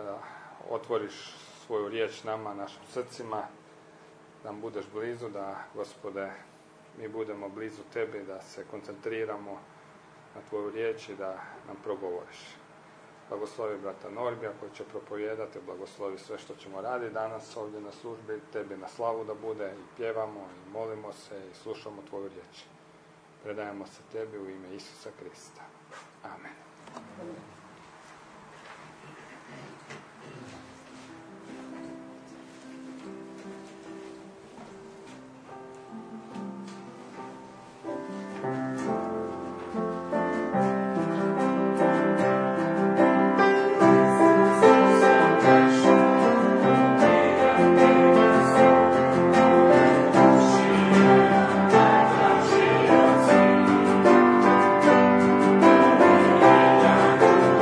otvoriš svoju riječ nama, našim srcima, da nam budeš blizu, da, Gospode, mi budemo blizu Tebe, da se koncentriramo na Tvoju riječ i da nam progovoriš. Blagoslovi brata Norbija koji će propovijedati, blagoslovi sve što ćemo raditi danas ovdje na službi, Tebi na slavu da bude, i pjevamo, i molimo se, i slušamo Tvoju riječ. Predajemo se Tebi u ime Isusa Krista. Amen. Amen.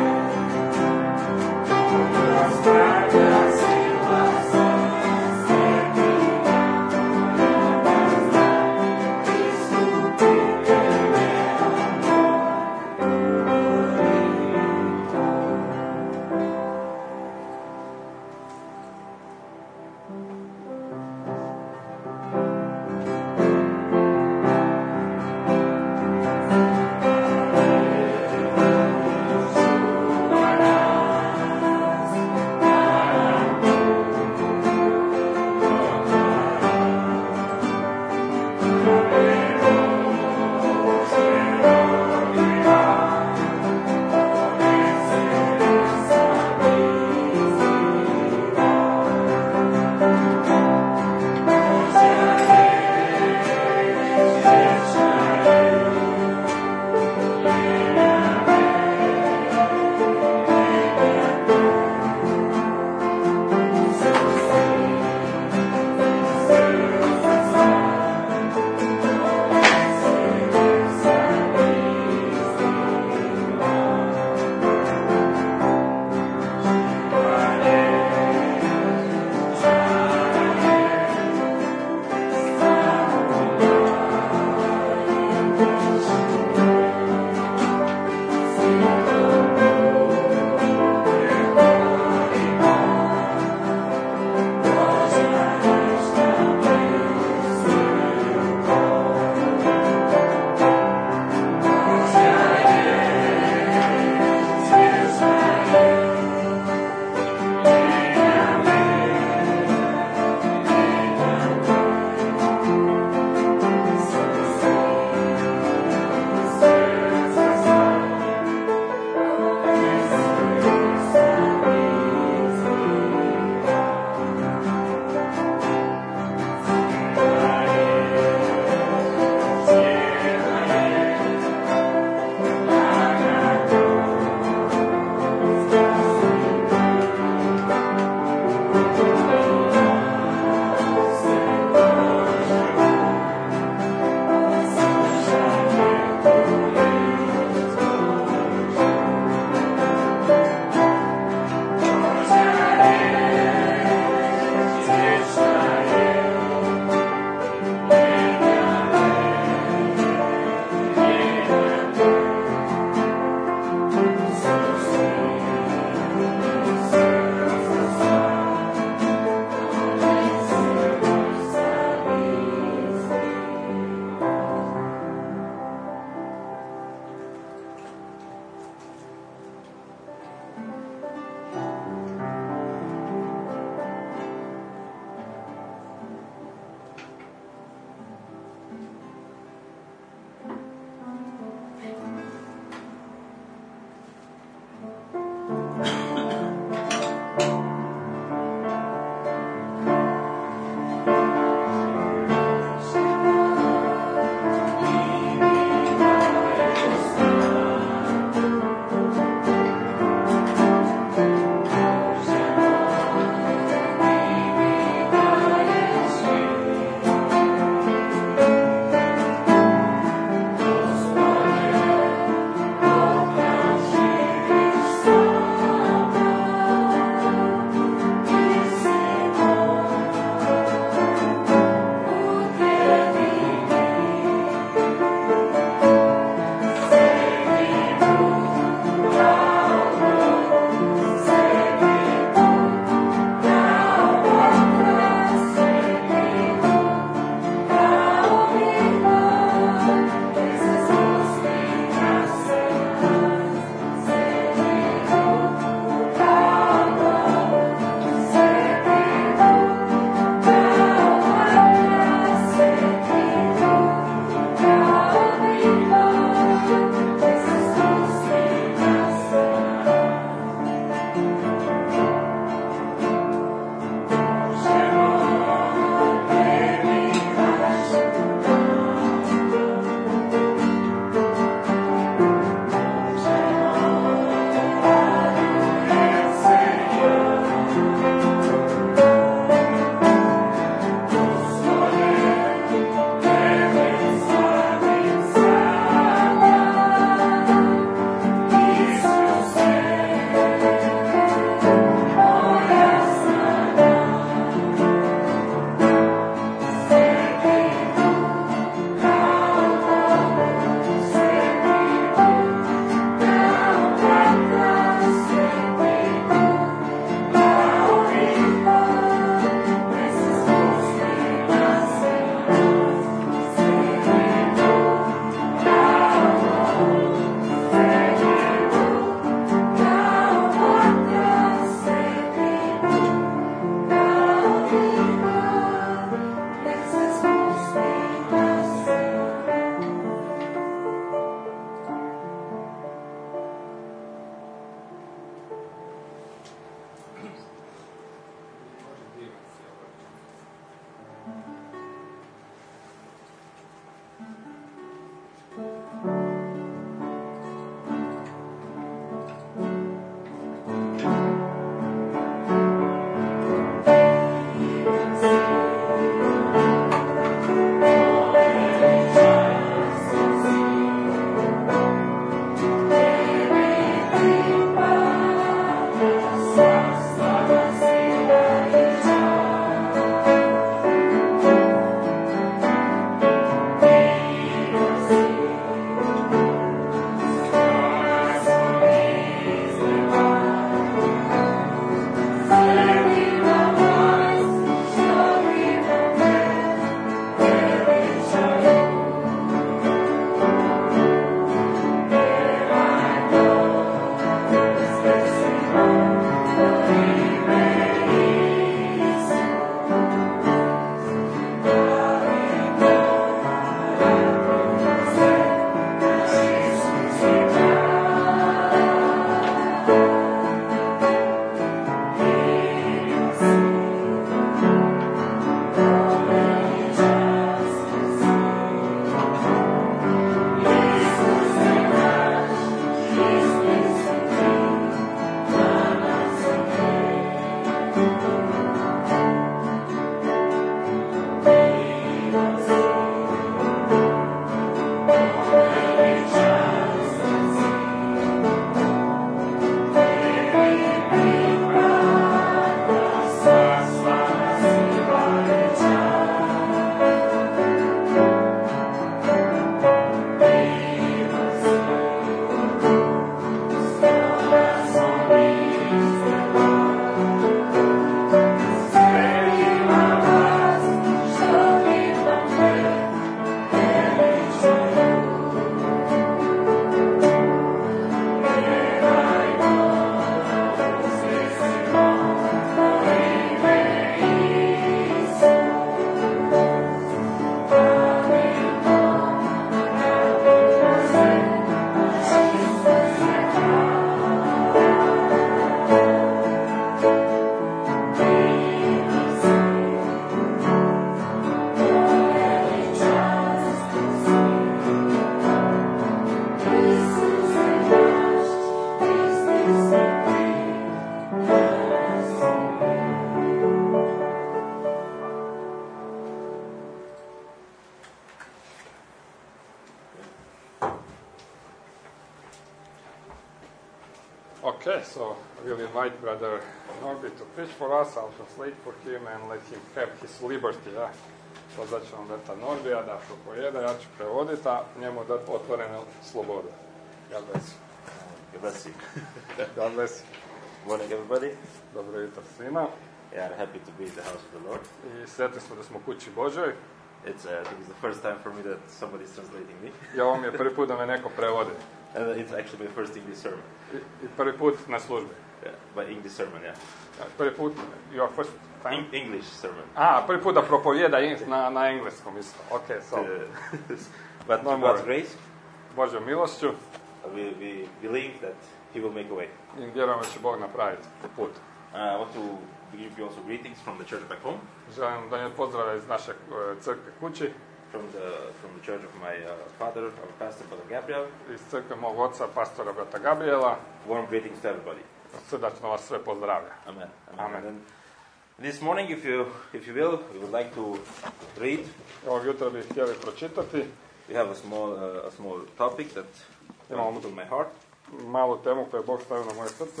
Okay, so we'll invite Brother Norby to preach for us. I'll translate for him and let him have his liberty. Ja? Pozvat ćemo Brata Norbija da propovjeda, ja ću prevoditi, a njemu dati otvorenu slobodu. God bless you. God bless you. God bless you. Morning, everybody. Dobro jutro svima. Yeah, happy to be in the house of the Lord. I sretni smo da smo u kući Božoj. I think it's the first time for me that somebody's translating me. I ovo mi je prvi put da me neko prevodi. And it's actually my first English sermon. I prvi put na službi. Yeah, my English sermon, yeah. Prvi put, your first time? English sermon. Prvi put da propovjeda na engleskom isto. Okay, so. But No God's more. grace, Božjom milošću we believe that He will make a way. i vjerujemo da će Bog napraviti put. I want to give you also greetings from the church back home, Želim donijeti pozdrave iz naše crkve kući, from the church of my father, our pastor, Brother Gabriel. iz crkve mog oca, pastora Brata Gabriela. Warm greetings to everybody. Srdačno vas sve pozdravlja. Amen. Amen. And this morning, if you will, we would like to read. Ovog jutra bih htjeli pročitati We have a small topic that Imamo put on my heart. malu temu koju je Bog stavio na moje srce.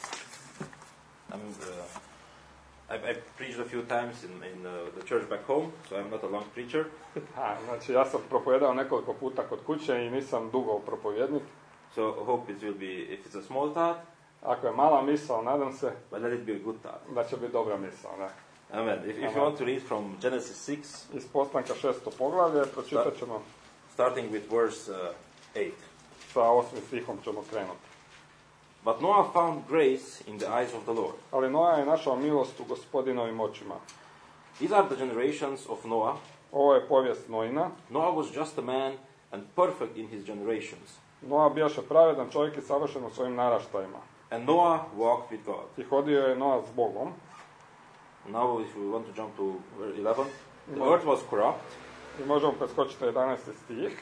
I've preached a few times in the church back home, so I'm not a long preacher. Znači, ja sam propovedao nekoliko puta kod kuće i nisam dugo propovjednik. So hope it will be, if it's a small thought, Ako je mala misao, nadam se but let it be a good thought. da će biti dobra misao. Ne? Amen. If you want to read from Genesis 6, Iz Postanka 6. poglavlje pročitat ćemo, starting with verse 8. sa 8. stihom ćemo krenuti. But Noah found grace in the eyes of the Lord. Ali Noa je našao milost u Gospodinovim očima. These are the generations of Noah. Ovo je povijest Noina. Noah was just a man and perfect in his generations. Noa bijaše pravedan čovjek i savršen u svojim naraštajima. And Noah walked with God. I hodio je Noa s Bogom. Now, if you want to jump to verse 11, the earth was corrupt, I možemo preskočiti 11. stih.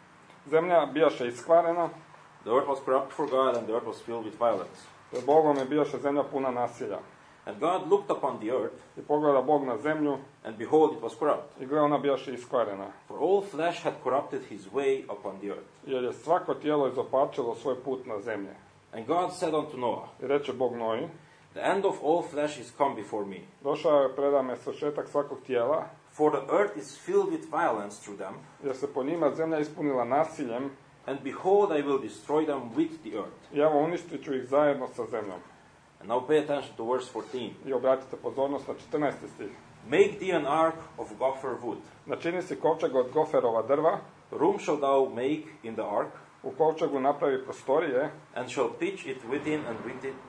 Zemlja bijaše iskvarena, the earth was corrupt for God, and the earth was filled with violence. jer Bogom je bijaše zemlja puna nasilja. And God looked upon the earth, I pogleda Bog na zemlju and behold, it was corrupt. i gleda ona bijaše iskvarena. For all flesh had corrupted his way upon the earth. Jer je svako tijelo izopačilo svoj put na zemlje. And God said unto Noah, I reče Bog Noji, the end of all flesh is come before me. došao je pred me svršetak svakog tijela, For the earth is filled with violence through them, jer se po njima zemlja ispunila nasiljem, and behold, I will destroy them with the earth. i evo uništit ću ih zajedno sa zemljom. And now pay attention to verse 14. I obratite pozornost na 14. stih. Make thee an ark of gopher wood. Načini si kovčeg od goferova drva, Room shall thou make in the ark, u kovčegu napravi prostorije and shall pitch it within and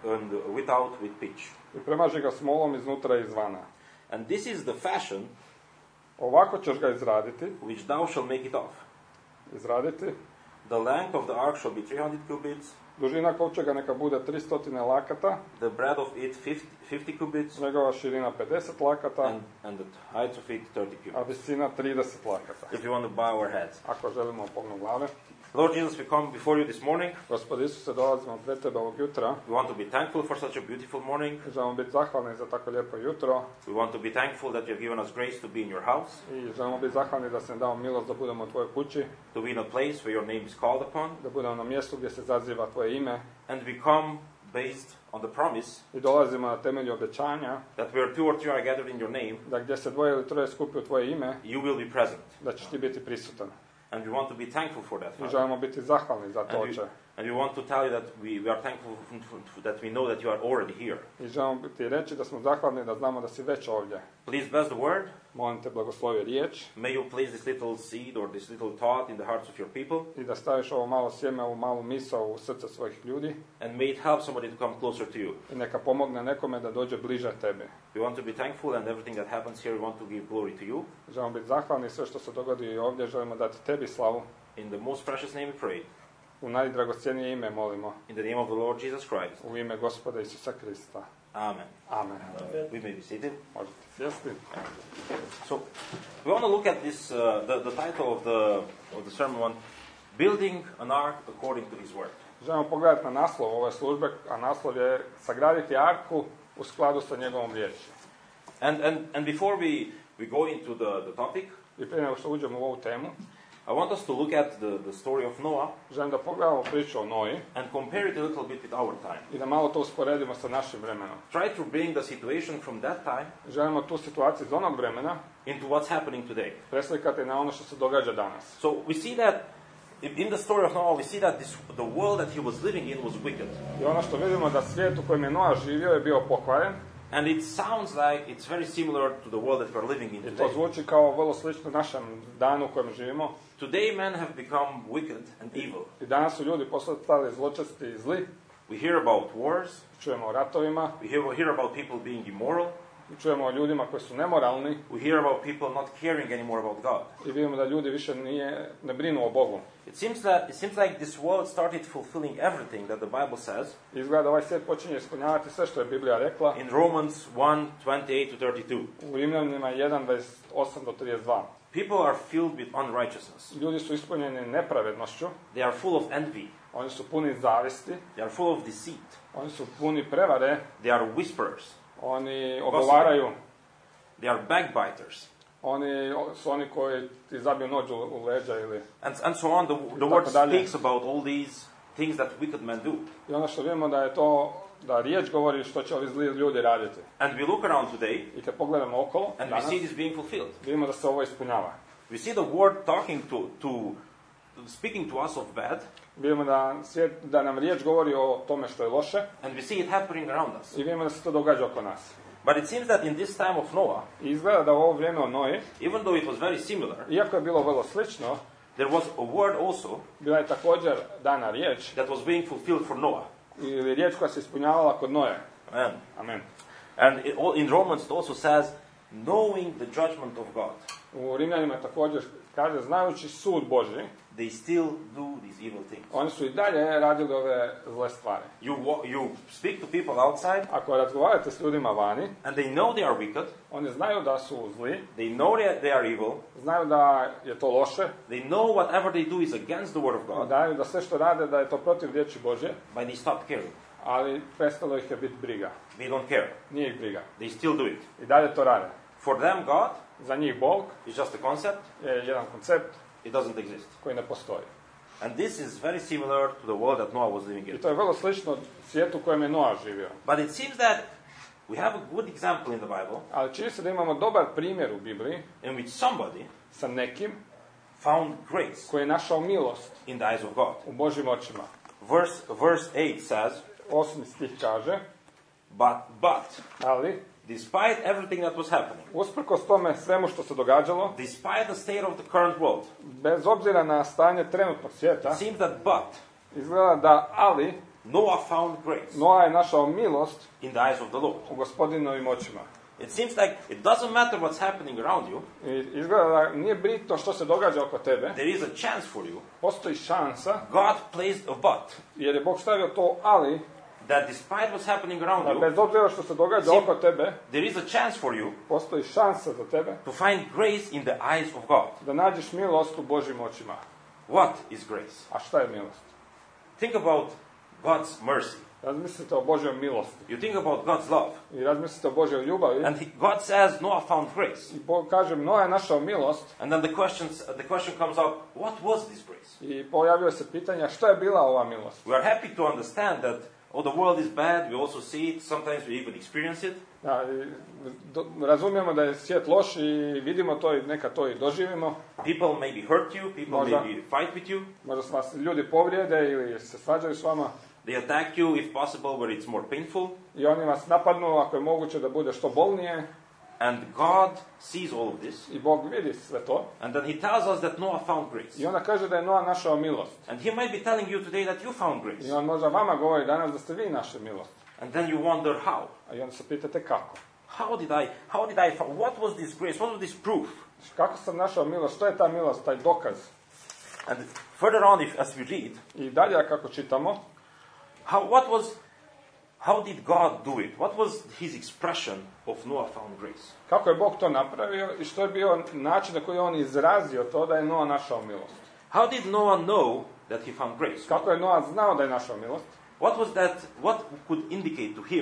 without with pitch. i premaži ga smolom iznutra i izvana. And this is the fashion Ovako ćeš ga izraditi, which thou shalt make it of. izraditi. The length of the ark shall be 300 cubits, Dužina kovčega neka bude 300 lakata, the breadth of it 50 cubits, njegova širina 50 lakata, and the height of it 30 a cubits. visina 30 lakata. If you want to bow our heads. Ako želimo pognu glave. Lord Jesus, we come before you this morning. Gospod Isuse, dolazimo pred tebe ovog jutra. We want to be thankful for such a beautiful morning. Želimo biti zahvalni za tako lijepo jutro. We want to be thankful that you have given us grace to be in your house, I želimo biti zahvalni da se nam dao milost da budemo u tvojoj kući, to be in a place where your name is called upon. da budemo na mjestu gdje se zaziva tvoje ime. And we come based on the promise I dolazimo na temelju obećanja that where two or three are gathered in your name, da gdje se dvoje ili troje skupi u tvoje ime, you will be present. da ćeš ti biti prisutan. And we want to be thankful for that, I Father. želimo biti zahvalni za to, And Oče. we want to tell you that we are thankful that we know that you are already here. I želimo ti reći da smo zahvalni da znamo da si već ovdje. Please bless the word. Molim te, blagoslovi riječ May you place this little seed or this little thought in the hearts of your people. i da staviš ovo malo sjeme, ovu malu misao u srce svojih ljudi And may it help somebody to come closer to you. i neka pomogne nekome da dođe bliže tebi. We want to be thankful, and everything that happens here, we want to give glory to you. Želimo biti zahvalni sve što se dogodi i ovdje, želimo dati tebi slavu. In the most precious name we pray. U najdragocjenije ime molimo, In the name of the Lord Jesus Christ. u ime Gospoda Isusa Krista. Amen. Amen. We may be seated. Možete sjesti. So, we want to look at this, the title of the sermon one, Building an Ark According to His Word. Želimo pogledati na naslov ove službe, a naslov je sagraditi arku u skladu sa njegovom riječi. And before we go into the topic, I prije nego što uđemo u ovu temu, I want us to look at the story of Noah želim da pogledamo priču o Noji and compare it a little bit with our time. i da malo to usporedimo sa našim vremenom. Try to bring the situation from that time Želimo tu situaciju iz onog vremena into what's happening today. preslikati na ono što se događa danas. So we see that in the story of Noah, we see that the world that he was living in was wicked. I ono što vidimo da svijet u kojem je Noa živio je bio pokvaren. And it sounds like it's very similar to the world that we are living in I to today. zvuči kao vrlo slično našem danu u kojem živimo. Today men have become wicked and evil. I danas su ljudi postali zločesti i zli. We hear about wars, Čujemo o ratovima, we hear about people being immoral, čujemo o ljudima koji su nemoralni we hear about people not caring anymore about God. i vidimo da ljudi više ne brinu o Bogu. It seems like this world started fulfilling everything that the Bible says Izgleda da ovaj svijet počinje ispunjavati sve što je Biblija rekla in Romans 1:28-32. u Rimljanima 1:28 do 32. People are filled with unrighteousness. Ljudi su ispunjeni nepravednošću, They are full of envy. oni su puni zavisti, They are full of deceit. oni su puni prevare, They are whisperers. oni ogovaraju, They are backbiters. oni su oni koji ti zabiju nož u leđa ili... And so on. The word speaks about all these things that wicked men do. I ono što vidimo da je to, da riječ govori što će ovi zli ljudi raditi. And we look around today I kad pogledamo okolo, and we danas, see this being fulfilled. vidimo da se ovo ispunjava. We see the word speaking to us of bad, Vidimo da nam riječ govori o tome što je loše and we see it happening around us. i vidimo da se to događa oko nas. But it seems that in this time of Noah, I izgleda da u ovo vrijeme o Noji, even though it was very similar, iako je bilo vrlo slično, there was a word also bila je također dana riječ, that was being fulfilled for Noah. ili riječ koja se ispunjavala kod Noje. Amen. Amen. And in Romans it also says, knowing the judgment of God, U Rimljanima također kaže, znajući sud Božji, they still do these evil things. oni su i dalje radili ove zle stvari. You speak to people outside, Ako razgovarate s ljudima vani, and they know they are wicked, oni znaju da su zli, they know they are evil, znaju da je to loše, they know whatever they do is against the word of God, znaju da sve što rade da je to protiv riječi Božje, but they stopped caring. ali prestalo ih je biti briga. They don't care. Nije ih briga. They still do it. I dalje to rade. For them, God Za njih Bog is just a concept. je jedan koncept It doesn't exist. koji ne postoji. And this is very similar to the world that Noah was living I in. to je vrlo slično svijetu u kojem je Noa živio. But it seems that we have a good example in the Bible Ali čini se da imamo dobar primjer u Bibliji in which somebody sa nekim found grace koji je našao milost in the eyes of God. u Božjim očima. Verse 8 says, 8. stih kaže, But ali despite everything that was happening, usprkos tome svemu što se događalo, despite the state of the current world, bez obzira na stanje trenutnog svijeta, it seems that izgleda da ali Noah found grace Noa je našao milost in the eyes of the Lord. u Gospodinovim očima. It seems like it doesn't matter what's happening around you. I izgleda da nije bitno što se događa oko tebe, There is a chance for you. postoji šansa, God placed a but jer je Bog stavio to ali, that despite what's happening around da you, bez obzira što se događa oko tebe, there is a chance for you postoji šansa za tebe to find grace in the eyes of God. da nađeš milost u Božjim očima. What is grace? A šta je milost? Think about God's mercy. Razmislite o Božjoj milosti You think about God's love. i razmislite o Božjoj ljubavi. And God says Noah found grace. I Bog kaže, Noa je našao milost And then the question comes up, what was this grace? i pojavio se pitanja šta je bila ova milost. We are happy to understand that, the world is bad, we also see it, sometimes we even experience it. Da, razumijemo da je svijet loš i vidimo to i neka to i doživimo. People maybe hurt you, people maybe fight with you. Možda se vas ljudi povrijede ili se svađaju s vama. They attack you if possible where it's more painful. I oni vas napadnu ako je moguće da bude što bolnije. And God sees all of this. I Bog vidi sve to. And then he tells us that Noah found grace. I onda kaže da je Noa našao milost. And he might be telling you today that you found grace. I on možda vama govori danas da ste vi našli milost. And then you wonder how. A i onda se pitate kako. How did I what was this grace? What was this proof? Kako sam našao milost? Što je ta milost, taj dokaz? And further on, as we read, I dalje kako čitamo, how did God do it? What was his expression of Noah found grace? kako je Bog to napravio i što je bio način na koji je on izrazio to da je Noa našao milost? How did Noah know that he found grace? Kako je Noa znao da je našao milost? What could indicate to him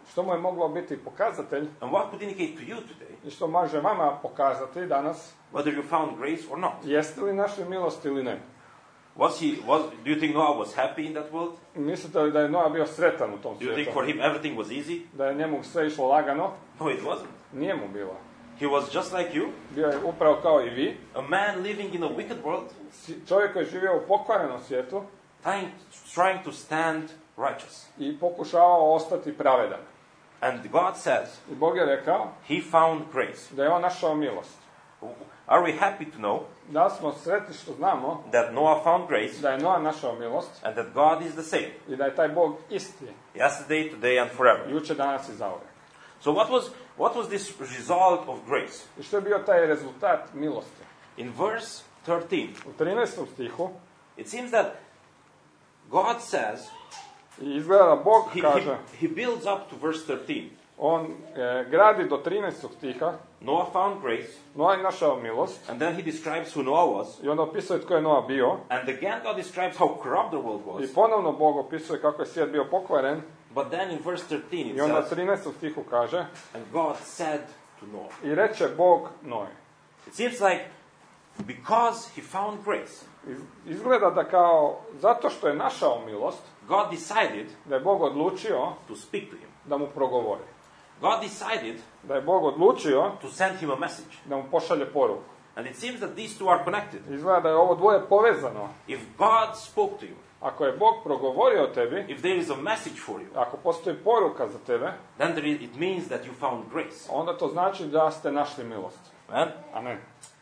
što mu je moglo biti pokazatelj And what could indicate to you today i što može vama pokazati danas, whether you found grace or not? jeste li našli milost ili ne? Do you think Noah was happy in that world? Mislite li da je Noa bio sretan u tom Do you think svijetu? for him everything was easy? Da je njemu sve išlo lagano? No, it wasn't. Nije mu bilo. He was just like you, Bio je upravo kao i vi, a man living in a wicked world, čovjek koji je živio u pokvarenom svijetu trying to stand righteous. i pokušavao ostati pravedan. And God says I Bog je rekao he found grace. da je on našao milost. Are we happy to know Da li smo sretni što znamo that Noah found grace da je Noa našao milost and that God is the same i da je taj Bog isti, yesterday, today and forever? jučer, danas i zauvijek. So what was this result of grace? I što je bio taj rezultat milosti? In verse 13, U 13. stihu it seems that God says, i izgleda da Bog he kaže, builds up to verse 13. on gradi do 13. stiha, Noah found grace, Noa je našao milost, and then he describes who Noah was, i onda opisuje tko je Noa bio, and again God describes how corrupt the world i was. ponovno Bog opisuje kako je svijet bio pokvaren, But then in verse 13 it i onda u says, 13. stihu kaže, and God said to Noah. i reče Bog Noe. It seems like because he found grace, Izgleda da kao, zato što je našao milost, God decided da je Bog odlučio to speak to him. da mu progovori. God decided Da je Bog odlučio to send him a message. da mu pošalje poruku. And it seems that these two are connected. Izgleda da je ovo dvoje povezano. If God spoke to you, Ako je Bog progovorio o tebi, if there is a message for you, ako postoji poruka za tebe, then it means that you found grace. onda to znači da ste našli milost. Amen? Amen.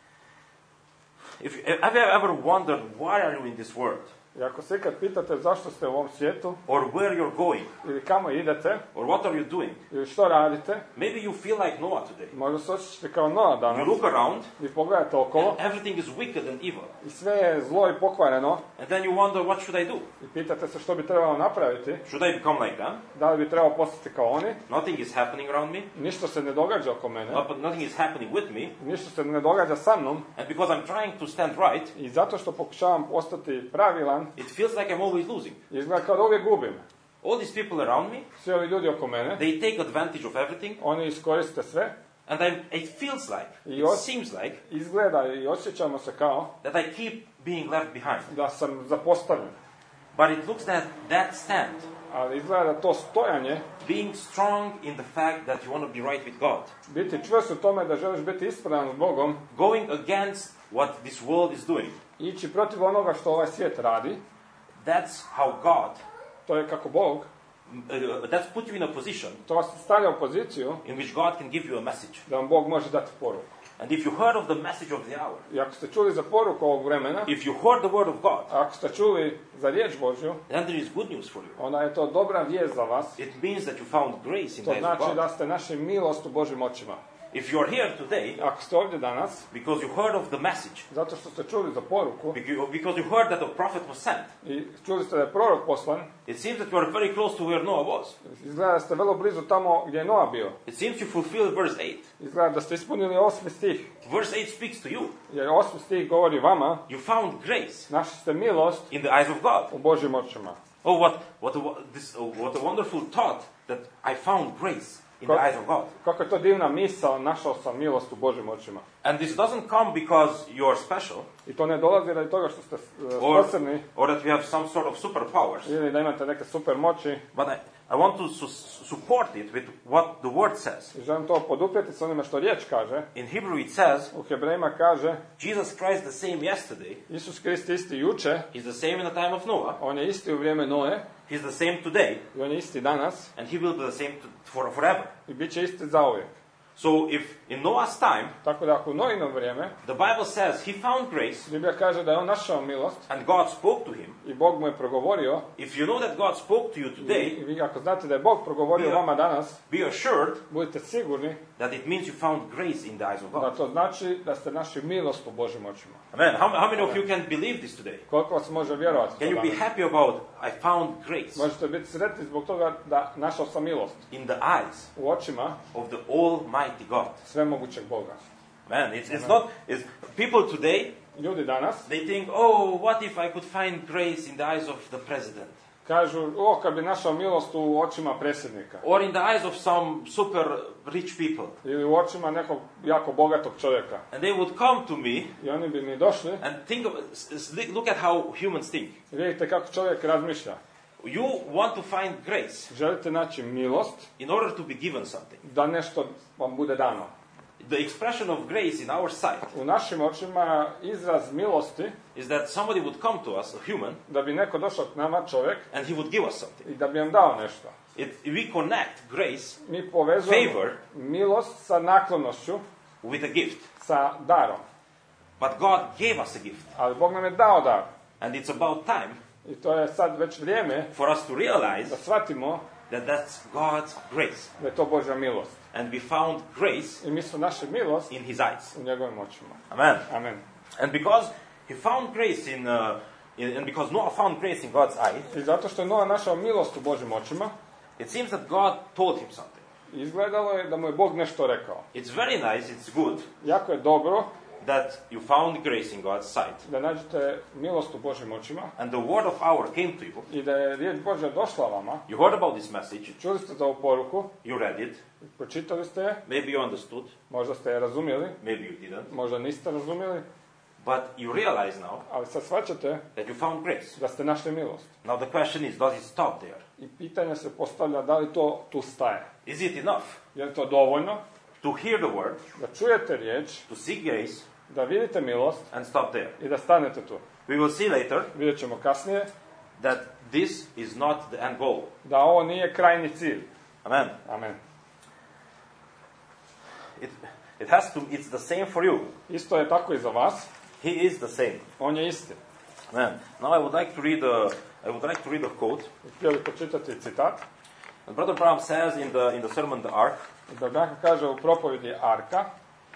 Have you ever wondered why are you in this world? I ako se ikad pitate zašto ste u ovom svijetu, Or where you're going? ili kamo idete, Or what are you doing? ili što radite, Maybe you feel like Noah today. možda se osjećate kao Noa You danas, look around, vi pogledate okolo everything is wicked and evil. i sve je zlo i pokvareno And then you wonder, what should I do? i pitate se što bi trebalo napraviti, Should I become like them? da li bi trebalo postati kao oni, Nothing is happening around me. ništa se ne događa oko mene, Nothing is happening with me. ništa se ne događa sa mnom And because I'm trying to stand right, i zato što pokušavam ostati pravilan, it feels like I'm always losing. izgleda kao da uvijek gubim. All these people around me, Svi ovi ljudi oko mene, they take advantage of everything. oni iskoriste sve, And it feels like, it seems like, izgleda i osjećamo se kao that I keep being left behind. da sam zapostavljen. But it looks that stand, Ali izgleda da to stojanje, being strong in the fact that you want to be right with God, biti čvrst u tome da želiš biti ispravan s Bogom, going against what this world is doing, ići protiv onoga što ovaj svijet radi, that's how God, to je kako Bog, that's put you in a position to vas stavlja u poziciju in which God can give you a message. da vam Bog može dati poruku. And if you heard of the message of the hour, I ako ste čuli za poruku ovog vremena, if you heard the word of God, ako ste čuli za riječ Božju, then there is good news for you. onda je to dobra vijest za vas. It means that you found grace in the To eyes of znači God. da ste našli milost u Božjim očima. If you're here today Ako ste ovdje danas, because you heard of the message, zato što ste čuli za poruku because you heard that a prophet was sent, i čuli ste da je prorok poslan, it seems that you are very close to where Noah was. izgleda da ste vrlo blizu tamo gdje je Noa bio. It seems you fulfilled verse 8. Izgleda da ste ispunili 8. stih. Verse 8 speaks to you. Jer 8. stih govori vama, You found grace našli ste milost in the eyes of God. u Božjim očima. Oh, what a wonderful thought that I found grace in the eyes of God. Kako je to divna misao, našao sam milost u Božjim očima. And this doesn't come because you are special I to ne dolazi radi toga što ste posebni or that we have some sort of superpowers. ili da imate neke super moći. But I want to support it with what the word says. I želim to poduprijeti s onime što riječ kaže. In Hebrew it says, U Hebrejima kaže, Jesus Christ the same yesterday, Isus Krist isti juče, He's the same in the time of Noah, on je isti u vrijeme Noe He's the same today, i on je isti danas and He will be the same forever. i bit će isti zauvijek. So if in Noah's time, Tako da ako u Noino vrijeme, the Bible says he found grace Biblija kaže da je on našao milost and God spoke to him, i Bog mu je progovorio, if you know that God spoke to you i today, vi ako znate da je Bog progovorio vama danas, be assured budite sigurni that it means you found grace in the eyes of da God. to znači da ste našli milost u Božjim očima. Amen. How many of you can believe this today? Koliko vas može vjerovati Can to you be danas? happy about I found grace Možete biti sretni zbog toga da našao sam milost in the eyes u očima of the Almighty God? svemogućeg Boga. Man, it's not. People today, Ljudi danas they think, oh, what if I could find grace in the eyes of the president? Kažu, kad bi našao milost u očima predsjednika. or in the eyes of some super rich people. Ili u očima nekog jako bogatog čovjeka. And they would come to me I oni bi mi došli. and look at how humans think. I vidite kako čovjek razmišlja. You want to find grace Želite naći milost in order to be given something. da nešto vam bude dano. The expression of grace in our sight U našim očima izraz milosti is that somebody would come to us, a human, da bi neko došao k nama, čovjek, and he would give us something. i da bi nam dao nešto. We connect grace Mi povezujemo favor milost sa naklonošću, with a gift. sa darom. But God gave us a gift. Ali Bog nam je dao dar. And it's about time I to je sad već vrijeme for us to realize da shvatimo that that's God's grace. da je to Božja milost. And we found grace I mi smo našu milost in His eyes. u njegovim očima. Amen. Amen. And because he found grace and because Noah found grace in God's eye, I zato što je Noa našao milost u Božjim očima, it seems that God told him something. izgledalo je da mu je Bog nešto rekao. It's very nice, it's good Jako je dobro that you found grace in God's sight. da nađete milost u Božjim očima And the word of hour came to you. i da je riječ Božja došla vama. You heard about this message. Čuli ste za ovu poruku, You read it. pročitali ste je, Maybe you understood. možda ste je razumjeli, Maybe you didn't. možda niste razumjeli, But you realize now ali sad shvaćate that you found grace. da ste našli milost. Now the question is, does it stop there? I pitanje se postavlja da li to tu staje. Is it enough Je li to dovoljno to hear the word, da čujete riječ, to seek grace, da vidite milost and stop there? i da stanete tu? We will see later Vidjet ćemo kasnije that this is not the end goal. da ovo nije krajnji cilj. Amen. Amen. It's the same for you. Isto je tako i za vas. He is the same. On je isti. Amen. Now I would like to read a quote. Htio bih počitati citat. And Brother Branham says in the sermon The Ark, Da Branham kaže u propovjedi Arka,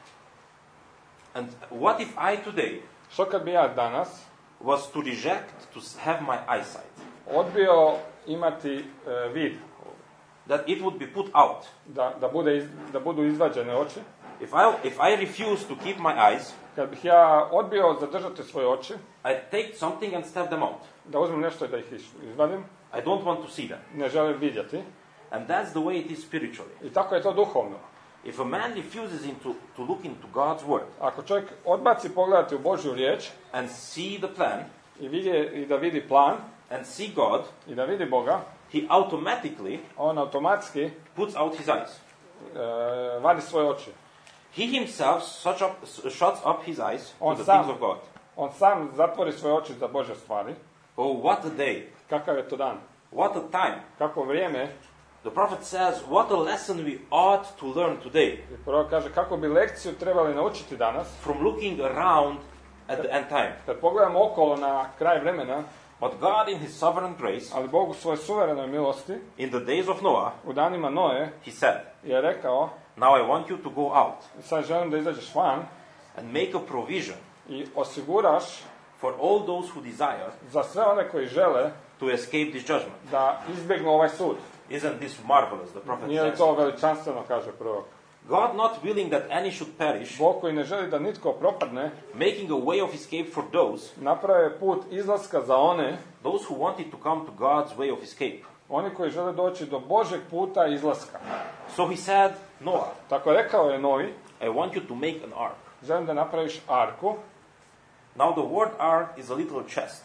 and what if I today što kad bi ja danas was to reject to have my eyesight, odbio imati vid, that it would be put out. da budu izvađene oči, If I refuse to keep my eyes, kad bih ja odbio zadržati svoje oči, I take something and step them out. da uzmem nešto i da ih izvadim, I don't want to see them. ne želim vidjeti. And that's the way it is spiritually. I tako je to duhovno. If a man refuses to look into God's word Ako čovjek odbaci pogledati u Božju riječ and see the plan i da vidi plan and see God, i da vidi Boga, he automatically on automatski puts out his eyes. vadi svoje oči. He himself shuts up his eyes to On the sam. things of God. On sam zatvori svoje oči za Božje stvari. Oh, what a day. Kakav je to dan? What a time. Kakvo vrijeme? The prophet says, what a lesson we ought to learn today I prvo kaže kako bi lekciju trebali naučiti danas. from looking around at the end time. Kad pogledamo okolo na kraj vremena, But God in his sovereign grace, ali Bog u svojoj suverenoj milosti, in the days of Noah, u danima Noe, he said, je rekao, now I want you to go out sad želim da izađeš van and make a provision i osiguraš for all those who desire za sve one koji žele to escape this judgment. da izbjegnu ovaj sud. Isn't this marvelous? The prophet Nije li says. to veličanstveno, kaže prorok. God not willing that any should perish, Bog koji ne želi da nitko propadne, making a way of escape for those naprave put izlaska za one, who wanted to come to God's way of escape. oni koji žele doći do Božeg puta izlaska. So he said, Noah, Tako rekao je Novi, I want you to make an ark. želim da napraviš arku. Now the word ark is a little chest.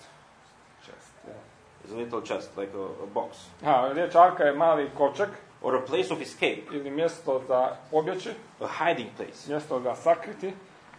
It's a little chest, like a box. Riječ arka je mali kovčeg Or a place of escape, ili mjesto za pobjeći, a hiding place. mjesto za sakriti.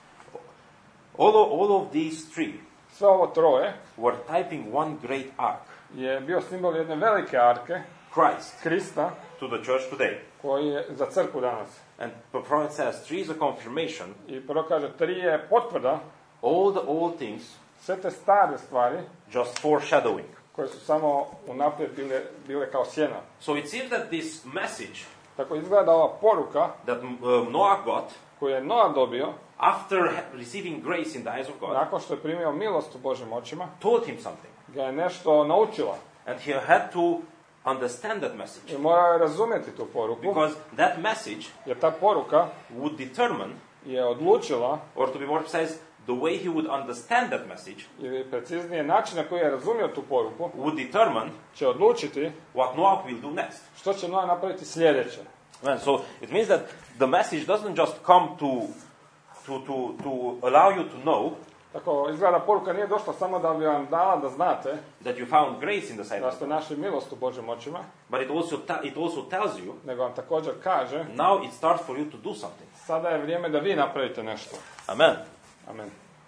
All of these three Sve ovo troje were typing one great ark, je bio simbol jedne velike arke, Christ, Krista, to the church today. koji je za crkvu danas. And the prophet says, three is a confirmation. I prvo kaže, 3 je potvrda, All the old things, sve te stare stvari, just foreshadowing. koje su samo unaprijed bile kao sjena. So it seems that this message Tako izgleda ova poruka that Noah got, koju je Noa dobio, after receiving grace in the eyes of God, nakon što je primio milost u Božim očima, told him something. ga je nešto naučila. And he had to understand that message. I morao je razumjeti tu poruku, Because that message jer ta poruka would determine, je odlučila, or to be more precise, the way he would understand that message ili preciznije način na koji je razumio tu poruku, would determine će odlučiti what Noah will do next. što će Noa napraviti sljedeće. And so it means that the message doesn't just come to allow you to know Tako izgleda poruka nije došla samo da bi vam dala da znate that you found grace in the sight da of ste God, našli milost u Božjim očima, but it also tells you nego vam također kaže now it starts for you to do something. sada je vrijeme da vi napravite nešto. Amen. Amen.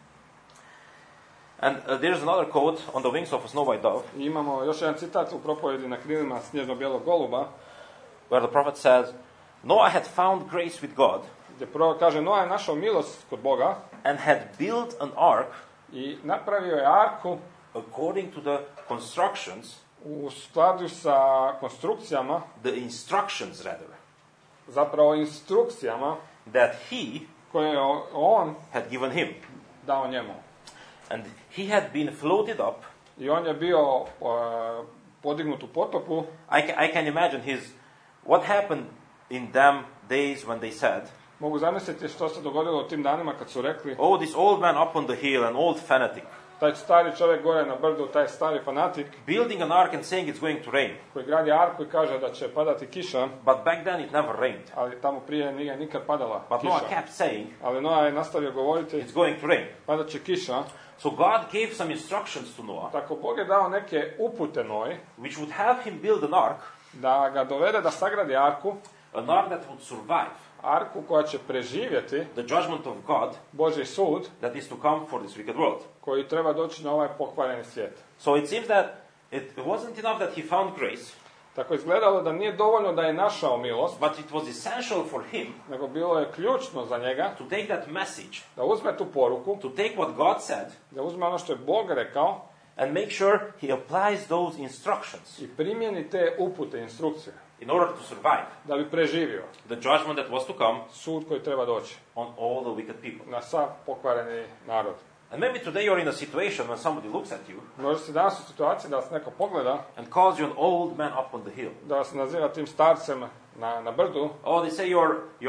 And there's another quote on the wings of a snow white dove, I imamo još jedan citat u propovjedi na krilima snježno-bijelog goluba, where the prophet says, Noah had found grace with God gdje prvo kaže Noa je našao milost kod Boga and had built an ark i napravio je arku according to the constructions, u skladu sa konstrukcijama, the instructions rather, zapravo instrukcijama that he koje je on had given him. dao njemu. And he had been floated up. I on je bio podignut u potopu. I can imagine what happened in them days when they said, Mogu zamisliti što se dogodilo u tim danima kad su rekli oh, this old man up on the hill, an old fanatic, taj stari čovjek gore na brdu, taj stari fanatik building an ark and saying it's going to rain. koji gradi arku i kaže da će padati kiša, But back then it never rained. ali tamo prije nije nikad padala But kiša. Noah kept saying, Ali Noa je nastavio govoriti it's going to rain. padat će kiša. So God gave some instructions to Noah, Tako Bog je dao neke upute Noji which would have him build an ark, da ga dovede da sagradi arku, an ark that would survive arku koja će preživjeti the judgment of God Božji sud that is to come for this wicked world. koji treba doći na ovaj pokvareni svijet. So it seems that it wasn't enough that he found grace, Tako je izgledalo da nije dovoljno da je našao milost, but it was essential for him nego bilo je ključno za njega to take that message, da uzme tu poruku, to take what God said, da uzme ono što je Bog rekao and make sure he applies those instructions i primjeni te upute, instrukcije, in order to survive da bi preživio the judgment that was to come sud koji treba doći on all the wicked people. na sav pokvareni narod. And maybe today you're in a situation when somebody looks at you Možda si danas u situaciji da vas neko pogleda, and calls you an old man up on the hill. da vas naziva tim starcem na brdu Oh, they say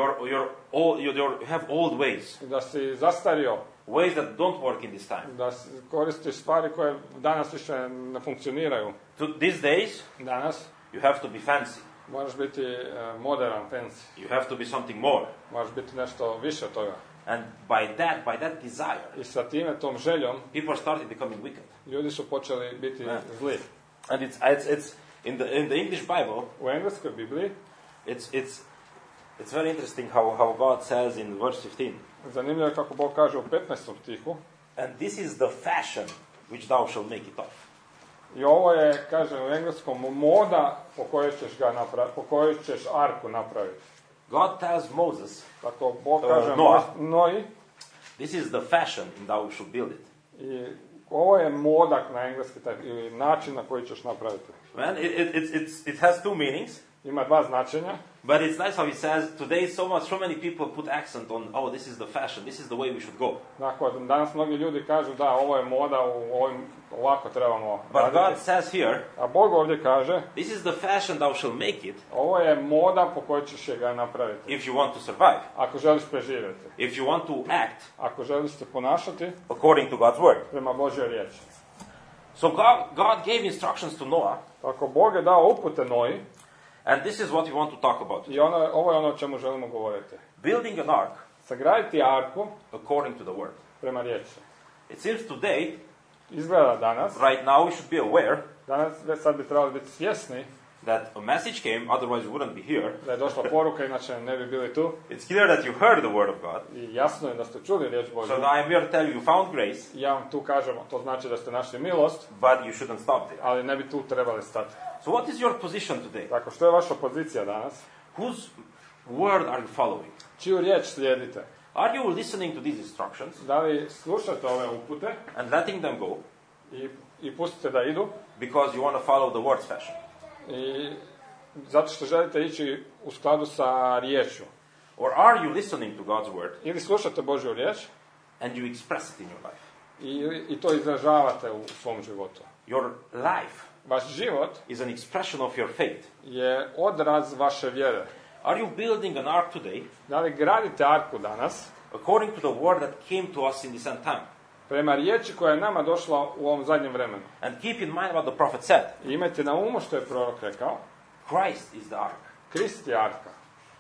you have old ways, i da si zastario, ways that don't work in this time. da koristiš stvari koje danas više ne funkcioniraju. These days, Danas you have to be fancy. moraš biti modern, fancy, You have to be something more. moraš biti nešto više od toga. And by that desire, I sa time, tom željom, people started becoming wicked. ljudi su počeli biti zli. And it's in the English Bible, U engleskoj Bibliji it's very interesting how God says in verse 15. zanimljivo je kako Bog kaže u 15. stihu. And this is the fashion which thou shalt make it of. I ovo je, kaže u engleskom, moda po kojoj ćeš arku napraviti. God tells Moses, Tako Bog kaže Noah. Noji, this is the fashion and thou shalt build it. i ovo je modak na engleski, ili način na koji ćeš napraviti. Man, it has two meanings, Ima dva značenja, but it's nice how he says, today so many people put accent on, oh, this is the fashion, this is the way we should go. dakle, danas mnogi ljudi kažu da ovo je moda, ovako trebamo But raditi. God says here, A Bog ovdje kaže, this is the fashion thou shalt make it ovo je moda po kojoj ćeš ga napraviti. if you want to survive, Ako želiš preživjeti, if you want to act ako želiš se ponašati according to God's word. prema Božjoj riječi. So God gave instructions to Noah, Tako Bog je dao upute Noji, and this is what we want to talk about. i ovo je ono o čemu želimo govoriti. Building an ark Sagraditi arku according to the word. prema riječi. It seems today, Izgleda danas, right now, we should be aware sad bi trebali biti svjesni that a message came, otherwise we wouldn't be here. da je došla poruka, inače ne bi bili tu. It's clear that you heard the word of God. I jasno je da ste čuli riječ So Božju. now I'm here to tell you, you found grace, I ja vam tu kažem, to znači da ste našli milost, but you shouldn't stop there. ali ne bi tu trebali stati. So what is your position today? Tako, što je vaša pozicija danas? Whose word are you following? Čiju riječ slijedite? Are you listening to these instructions Da li slušate ove upute and letting them go i pustite da idu? because you want to follow the word's fashion? I zato što želite ići u skladu sa riječju. Or are you listening to God's word Ili slušate Božju riječ and you express it in your life? i to izražavate u svom životu. Your life Vaš život is an expression of your faith. je odraz vaše vjere. Are you building an ark today Da li gradite arku danas according to the word that came to us in this end time. Prema riječi koja je nama došla u ovom zadnjem vremenu. And keep in mind what the prophet said. I imajte na umu što je prorok rekao. Christ is the ark. Krist je arka.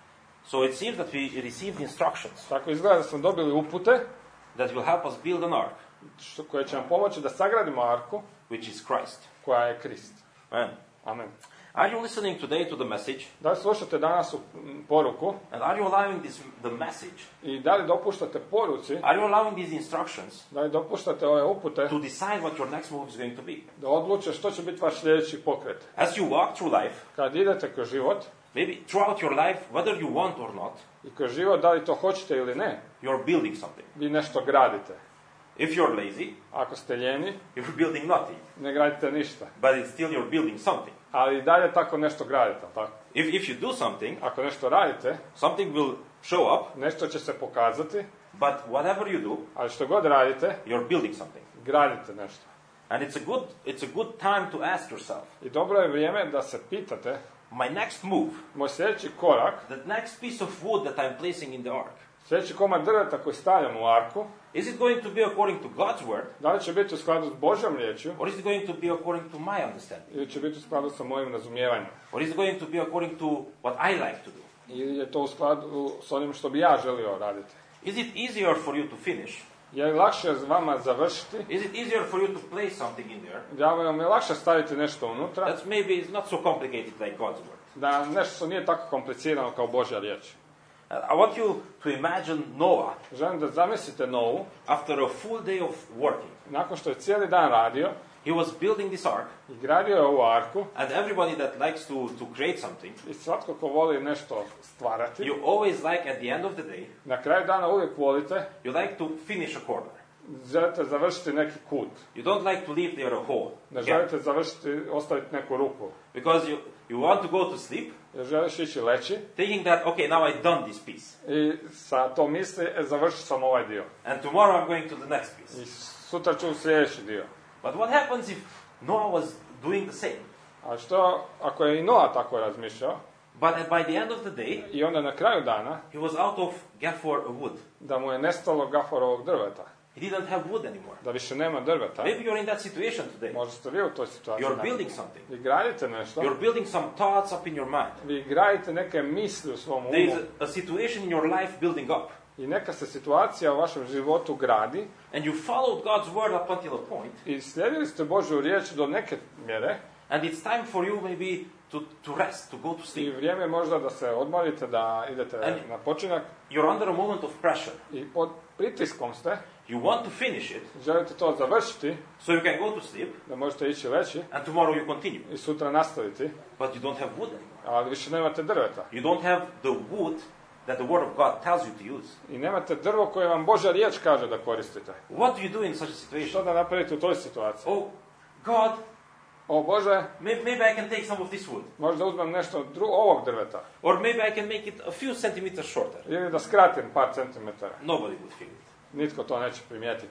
So it seems that we received instructions Tako izgleda da smo dobili upute that will help us build an ark, koje će nam pomoći da sagradimo arku which is Christ. koja je Krist. Amen. Amen. Are you listening today to the message? Da li slušate danas poruku And are you allowing the message? i da li dopuštate poruci, Are you allowing these instructions da li dopuštate ove upute to decide what your next move is going to be? da odluče što će biti vaš sljedeći pokret. As you walk through life, Kad idete kroz život maybe throughout your life, whether you want or not, i kroz život, da li to hoćete ili ne, you're building something. vi nešto gradite. If you're lazy, Ako ste ljeni, you're building nothing, ne gradite ništa. but it's still you're building something. Ali i dalje tako nešto gradite, tako? If you do something, Ako nešto radite, something will show up, nešto će se pokazati, but whatever you do, ali što god radite, you're building something. gradite nešto. And it's a good time to ask yourself, I dobro je vrijeme da se pitate, my next move, moj sljedeći korak, the next piece of wood that I'm placing in the ark, sljedeći komad drveta koji stavljam u arku, is it going to be according to God's word, da li će biti u skladu s Božjom riječju, or is it going to be according to my understanding? ili će biti u skladu sa mojim razumijevanjem. Or is it going to be according to what I like to do? Ili je to u skladu s onim što bi ja želio raditi. Is it easier for you to finish? Je li lakše vama završiti? Is it easier for you to place something in there? Da vam je lakše staviti nešto unutra? That's maybe not so complicated like God's word. Da nešto nije tako komplicirano kao Božja riječ. I want you to imagine Noah Želim da zamislite Novu, after a full day of working. nakon što je cijeli dan radio He was building this ark, i gradio je ovu arku, and everybody that likes to create something, i svatko ko voli nešto stvarati, you always like at the end of the day, na kraju dana uvijek volite, you like to finish a corner. želite završiti neki kut. You don't like to leave there a hole. Ne Yeah. želite završiti, ostaviti neku rupu. Because you want to go to sleep, Jer želiš ići leći thinking that, okay, now I've done this piece. i sa to misli, završio sam ovaj dio. And tomorrow I'm going to the next piece. I sutra ću sljedeći dio. But what happens if Noah was doing the same? A što ako je i Noa tako razmišljao, But by the end of the day, i onda na kraju dana, he was out of gafor wood. da mu je nestalo gaforovog drveta, He didn't have wood anymore. da više nema drveta, Maybe you're in that situation today. možda ste vi u toj situaciji. You're building something. Vi gradite nešto, You're building some thoughts up in your mind. vi gradite neke misli u svom There is umu a situation in your life building up. i neka se situacija u vašem životu gradi And you followed God's word up until a point. i slijedili ste Božju riječ do neke mjere And it's time for you maybe to rest, to go to i sleep. vrijeme je možda da se odmorite, da idete And- na počinak You're under a moment of pressure. i pod pritiskom ste, You want to finish it želite to završiti, so you can go to sleep da možete ići leći and tomorrow you continue. i sutra nastaviti, But you don't have wood anymore. ali više nemate drveta. You don't have the wood that the word of God tells you to use. I nemate drvo koje vam Božja riječ kaže da koristite. What do you do in such a situation? Što da napravite u toj situaciji? Oh, God, O Bože, maybe I can take some of this wood. možda uzmem nešto ovog drveta. Or maybe I can make it a few centimeters shorter. Ili da skratim par centimetara. Nobody would feel it. Nitko to neće primijetiti.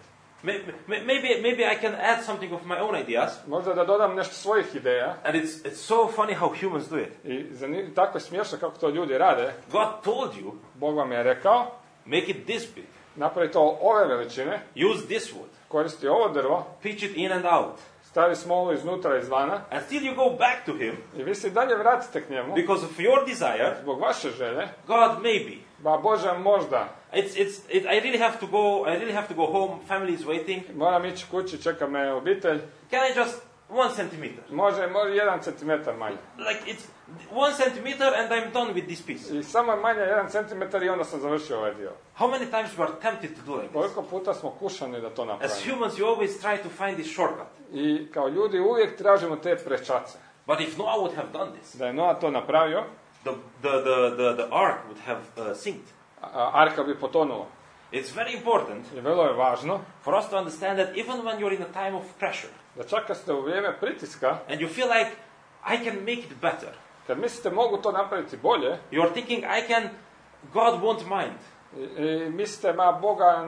Maybe I can add something of my own ideas. Možda da dodam nešto svojih ideja. And it's so funny how humans do it. I tako je smiješno kako to ljudi rade. God told you, Bog vam je rekao, make it this big. napravi to ove veličine, Use this wood. koristi ovo drvo, Pitch it in and out. stavi smolu iznutra i izvana And still you go back to him i vi se dalje vratite k njemu. because of your desire. Zbog vaše želje, God, maybe. ba Bože možda, I really have to go home. Family is waiting. moram ići kući, čeka me obitelj, Can I just 1 centimeter? može 1 centimetar manje. Like it's 1 centimeter and I'm done with this piece. I samo je manje 1 centimetar i onda sam završio ovaj dio. How many times we are tempted to do like this? Koliko puta smo kušani da to As napravimo. humans, you always try to find this shortcut. I kao ljudi uvijek tražimo te prečace. But if Noah would have done this, Da je Noa to napravio, the ark would have sinked. arka bi potonula. It's very important I vrlo je važno for us to understand that even when you're in a time of pressure da čak kad ste u vrijeme pritiska, and you feel like I can make it better, kad mislite mogu to napraviti bolje, you're thinking God won't mind. i mislite ma Boga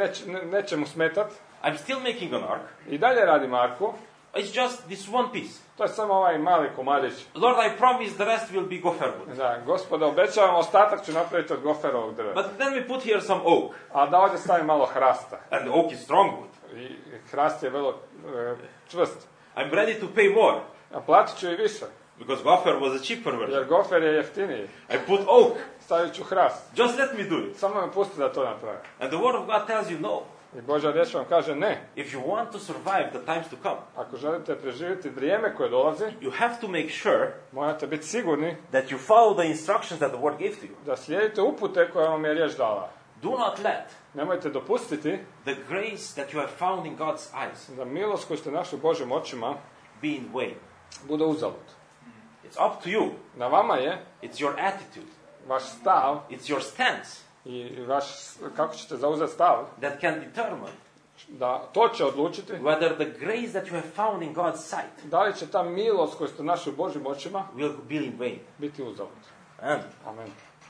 neće mu smetat, I'm still making an ark. i dalje radim arku, It's just this one piece. To je samo ovaj mali komadić. Lord, I promise the rest will be gopher wood. Da, Gospode, obećavam, ostatak ću napraviti od goferovog drveta. But then we put here some oak. A da ovdje stavim malo hrasta. And the oak is strong wood. I hrast je vrlo čvrst. I'm ready to pay more. A platit ću i više. Because gopher was a cheaper Jer version. gofer je jeftiniji. I put oak. Stavit ću hrast. Just let me do it. Samo me pusti da to napravim. And the word of God tells you no. I Božja riječ vam kaže ne. If you want to survive the times to come, Ako želite preživjeti vrijeme koje dolazi, you have to make sure morate biti sigurni that you follow the instructions that the word gave to you. da slijedite upute koje vam je riječ dala. Do not let Nemojte dopustiti the grace that you have found in God's eyes da milost koju ste našli u Božjim očima be in vain. bude uzalud. It's up to you. Na vama je It's your attitude. vaš stav It's your stance i kako ćete zauzeti stav, that can determine da to će odlučiti whether the grace that you have found in God's sight da li će ta milost koju ste našli u Božjim očima will be in vain. biti uzalud. And Amen.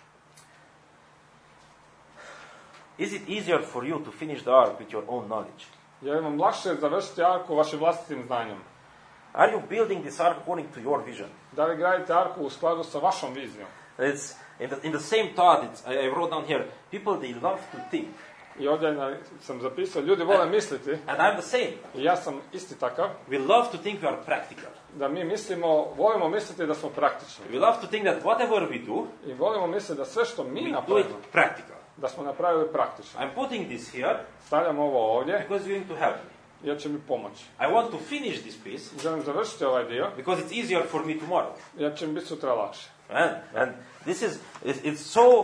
is it easier for you to finish the ark with your own knowledge? Je li vam lakše završiti arku vašim vlastitim znanjem? Are you building this ark according to your vision? Da li gradite arku u skladu sa vašom vizijom? It's in the same thought. I wrote down here. People, they love to think, I ovdje sam zapisao, ljudi vole misliti, and I'm the same. i ja sam isti takav, We love to think we are practical. da mi volimo misliti da smo praktični. We love to think that whatever we do, I volimo misliti da sve što mi we do it napravimo, practical. da smo napravili praktično. I'm putting this here Stavljam ovo ovdje, because you're going to help me. jer će mi pomoći. I want to finish this piece Želim završiti ovaj dio, because it's easier for me tomorrow. jer će mi biti sutra lakše. And this is, it's so,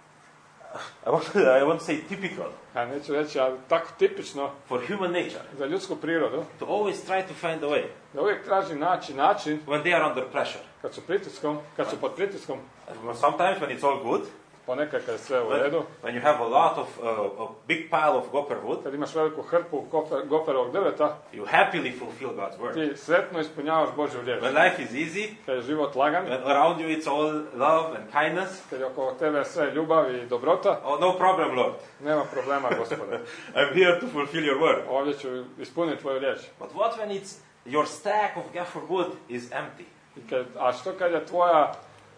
I want to say typical Ja neću reći, ali tako tipično for human nature za ljudsku prirodu, to always try to find a way da uvijek traži način when they are under pressure. kad su pod pritiskom, Sometimes when it's all good, ponekad kad je sve u redu, when you have a lot of, a big pile of gopher wood, kad imaš veliku hrpu goferovog drveta, you happily fulfill God's word. ti sretno ispunjavaš Božju riječ. When life is easy, Kad je život lagan, when around you it's all love and kindness, kad je oko tebe sve ljubav i dobrota, oh, no problem, Lord. nema problema, Gospode. I'm here to fulfill your word. Ovdje ću ispuniti tvoju riječ. But what when it's your stack of gopher wood is empty? A što kad je tvoja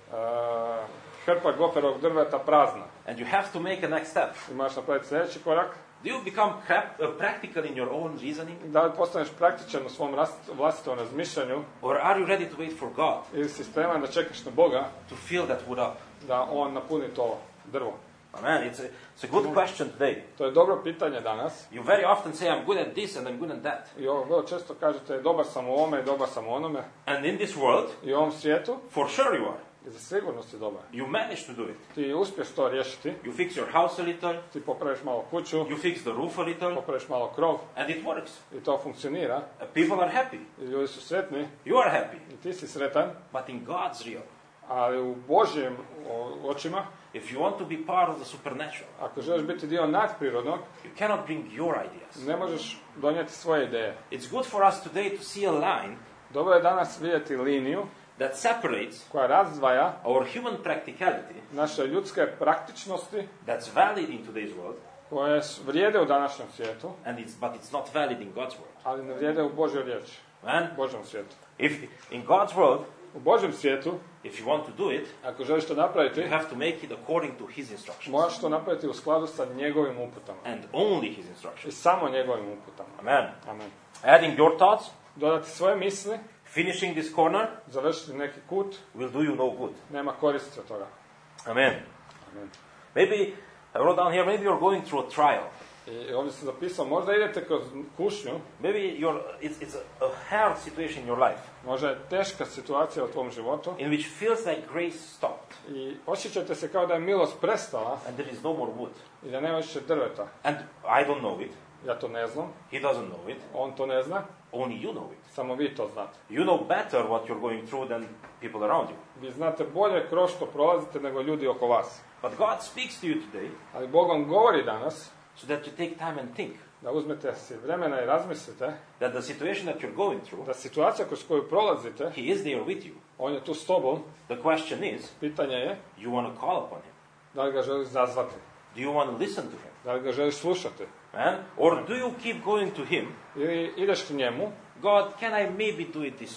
hrpa goferovog drveta prazna? And you have to make a next step. I moraš napraviti sljedeći korak. Do you become practical in your own reasoning? Da li postaneš praktičan u svom vlastitom razmišljanju? Or are you ready to wait for God Ili si spreman da čekaš na Boga to fill that wood up? da On napuni to drvo? Amen. It's a good question today. To je dobro pitanje danas. You very often say, I'm good at this and I'm good at that. I ovo vrlo često kažete, dobar sam u ovome i dobar sam u onome. And in this world, I u ovom svijetu, for sure you are. i za sigurno si dobar. You manage to do it. Ti uspješ to riješiti, You fix your house a little, ti popraviš malo kuću, you fix the roof a little, popraviš malo krov and it works. i to funkcionira. People are happy. I ljudi su sretni You are happy. i ti si sretan, But in God's realm, ali u Božjim očima, if you want to be part of the supernatural, ako želiš biti dio nadprirodnog, you cannot bring your ideas. ne možeš donijeti svoje ideje. It's good for us today to see a line Dobro je danas vidjeti liniju that separates koja razdvaja our human practicality naše ljudske praktičnosti that's valid in today's world, koje vrijede u današnjem svijetu, but it's not valid in God's world. ali ne vrijede u Božjoj riječi, Man, u Božjem svijetu. if in God's world, U Božjem svijetu, if you want to do it, ako želiš to napraviti, you have to make it according to His instructions. moraš to napraviti u skladu sa njegovim uputama. And only His I instructions. samo njegovim uputama. Amen. Amen. Adding your thoughts, Dodati svoje misli, finishing this corner, završiti neki kut, will do you no good. nema koristi od toga. Amen. Amen. Maybe, I wrote down here, maybe you're going through a trial. I ovdje sam zapisao, možda idete kroz kušnju, Maybe it's a hard situation in your life, možda je teška situacija u tvom životu in which feels like grace stopped, i osjećate se kao da je milost prestala and there is no more wood. i da nema više drveta. And I don't know it, Ja to ne znam, he doesn't know it, on to ne zna, only you know it. samo vi to znate. You know better what you're going through than people around you. Vi znate bolje kroz što prolazite nego ljudi oko vas. But God speaks to you today Ali Bog vam govori danas so that you take time and think da uzmete si vremena i razmislite that the situation that you're going through, da situacija kroz koju prolazite, He is there with you. on je tu s tobom. The question is, Pitanje je, you want to call upon Him? da li ga želiš zazvati? Do you want to listen to Him? Da li ga želiš slušati? Man? Or do you keep going to Him? Ili ideš k njemu God, can I maybe do it this way?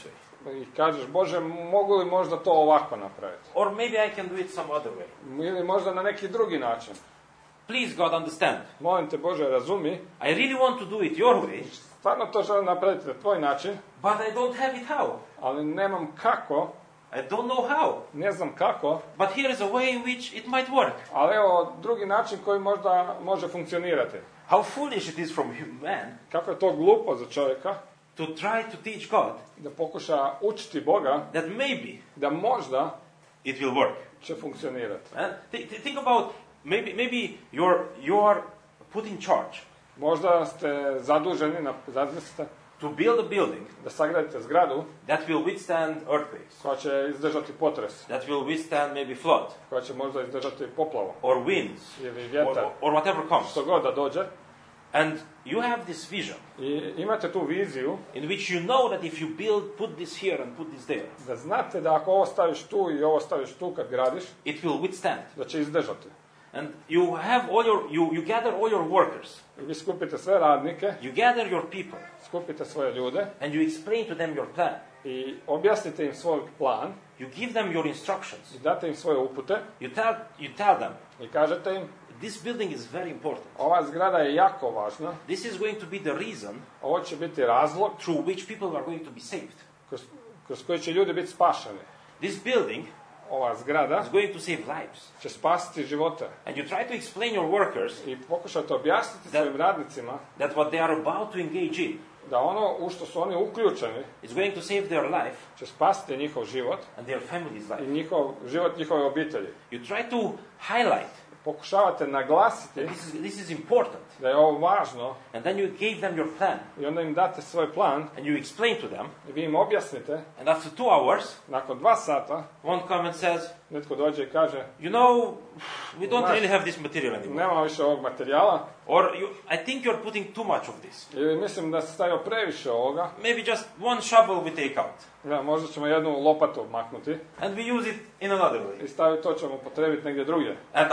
i kažeš, Bože, mogu li možda to ovako napraviti? Or maybe I can do it some other way. Ili možda na neki drugi način. Please, God, understand. Molim te, Bože, razumi. I really want to do it your way, Stvarno to želim napraviti na tvoj način, but I don't have it how. ali nemam kako, I don't know how. ne znam kako, But here is a way in which it might work. ali evo drugi način koji možda može funkcionirati. How foolish it is from man Kako je to glupo za čovjeka to try to teach God da pokuša učiti Boga that maybe da možda it will work. će funkcionirati. Think about maybe you are put in charge Možda ste zaduženi, zamislite, to build a building da sagradite zgradu that will withstand earthquakes, koja će izdržati potres, that will withstand maybe flood koja će možda izdržati poplavu or winds ili vjetar, or whatever comes. što god da dođe. And you have this vision I imate tu viziju in which you know that if you put this here and put this there, da znate da ako ovo staviš tu i ovo staviš tu kad gradiš, it will withstand. da će izdržati. And you have you gather all your workers, I vi skupite sve radnike, you gather your people, skupite svoje ljude and you explain to them your plan. i objasnite im svoj plan You give them your instructions. i date im svoje upute You tell them, i kažete im, this building is very important. ova zgrada je jako važna, This is going to be the reason ovo će biti razlog through which people are going to be saved. kroz koji će ljudi biti spašeni. This building Ova zgrada is going to save lives. će spasiti živote. And you try to explain your workers I pokušate objasniti svojim radnicima that what they are about to engage in da ono u što su oni uključeni is going to save their life će spasiti njihov život and their family's i life. život njihove obitelji. You try to highlight Pokušavate naglasiti this is important. da je ovo važno And then you gave them your plan i onda im date svoj plan and you explain to them. i vi im objasnite. And after 2 hours, Nakon 2 sata one comes and says, netko dođe i kaže, you know, we don't really have this material anymore. nema više ovog materijala Or I think you're putting too much of this. ili mislim da se stavio previše ovoga. Maybe just one shovel we take out. Ja, možda ćemo jednu lopatu maknuti And we use it in another way. i staviti to ćemo potrebiti negdje drugdje. And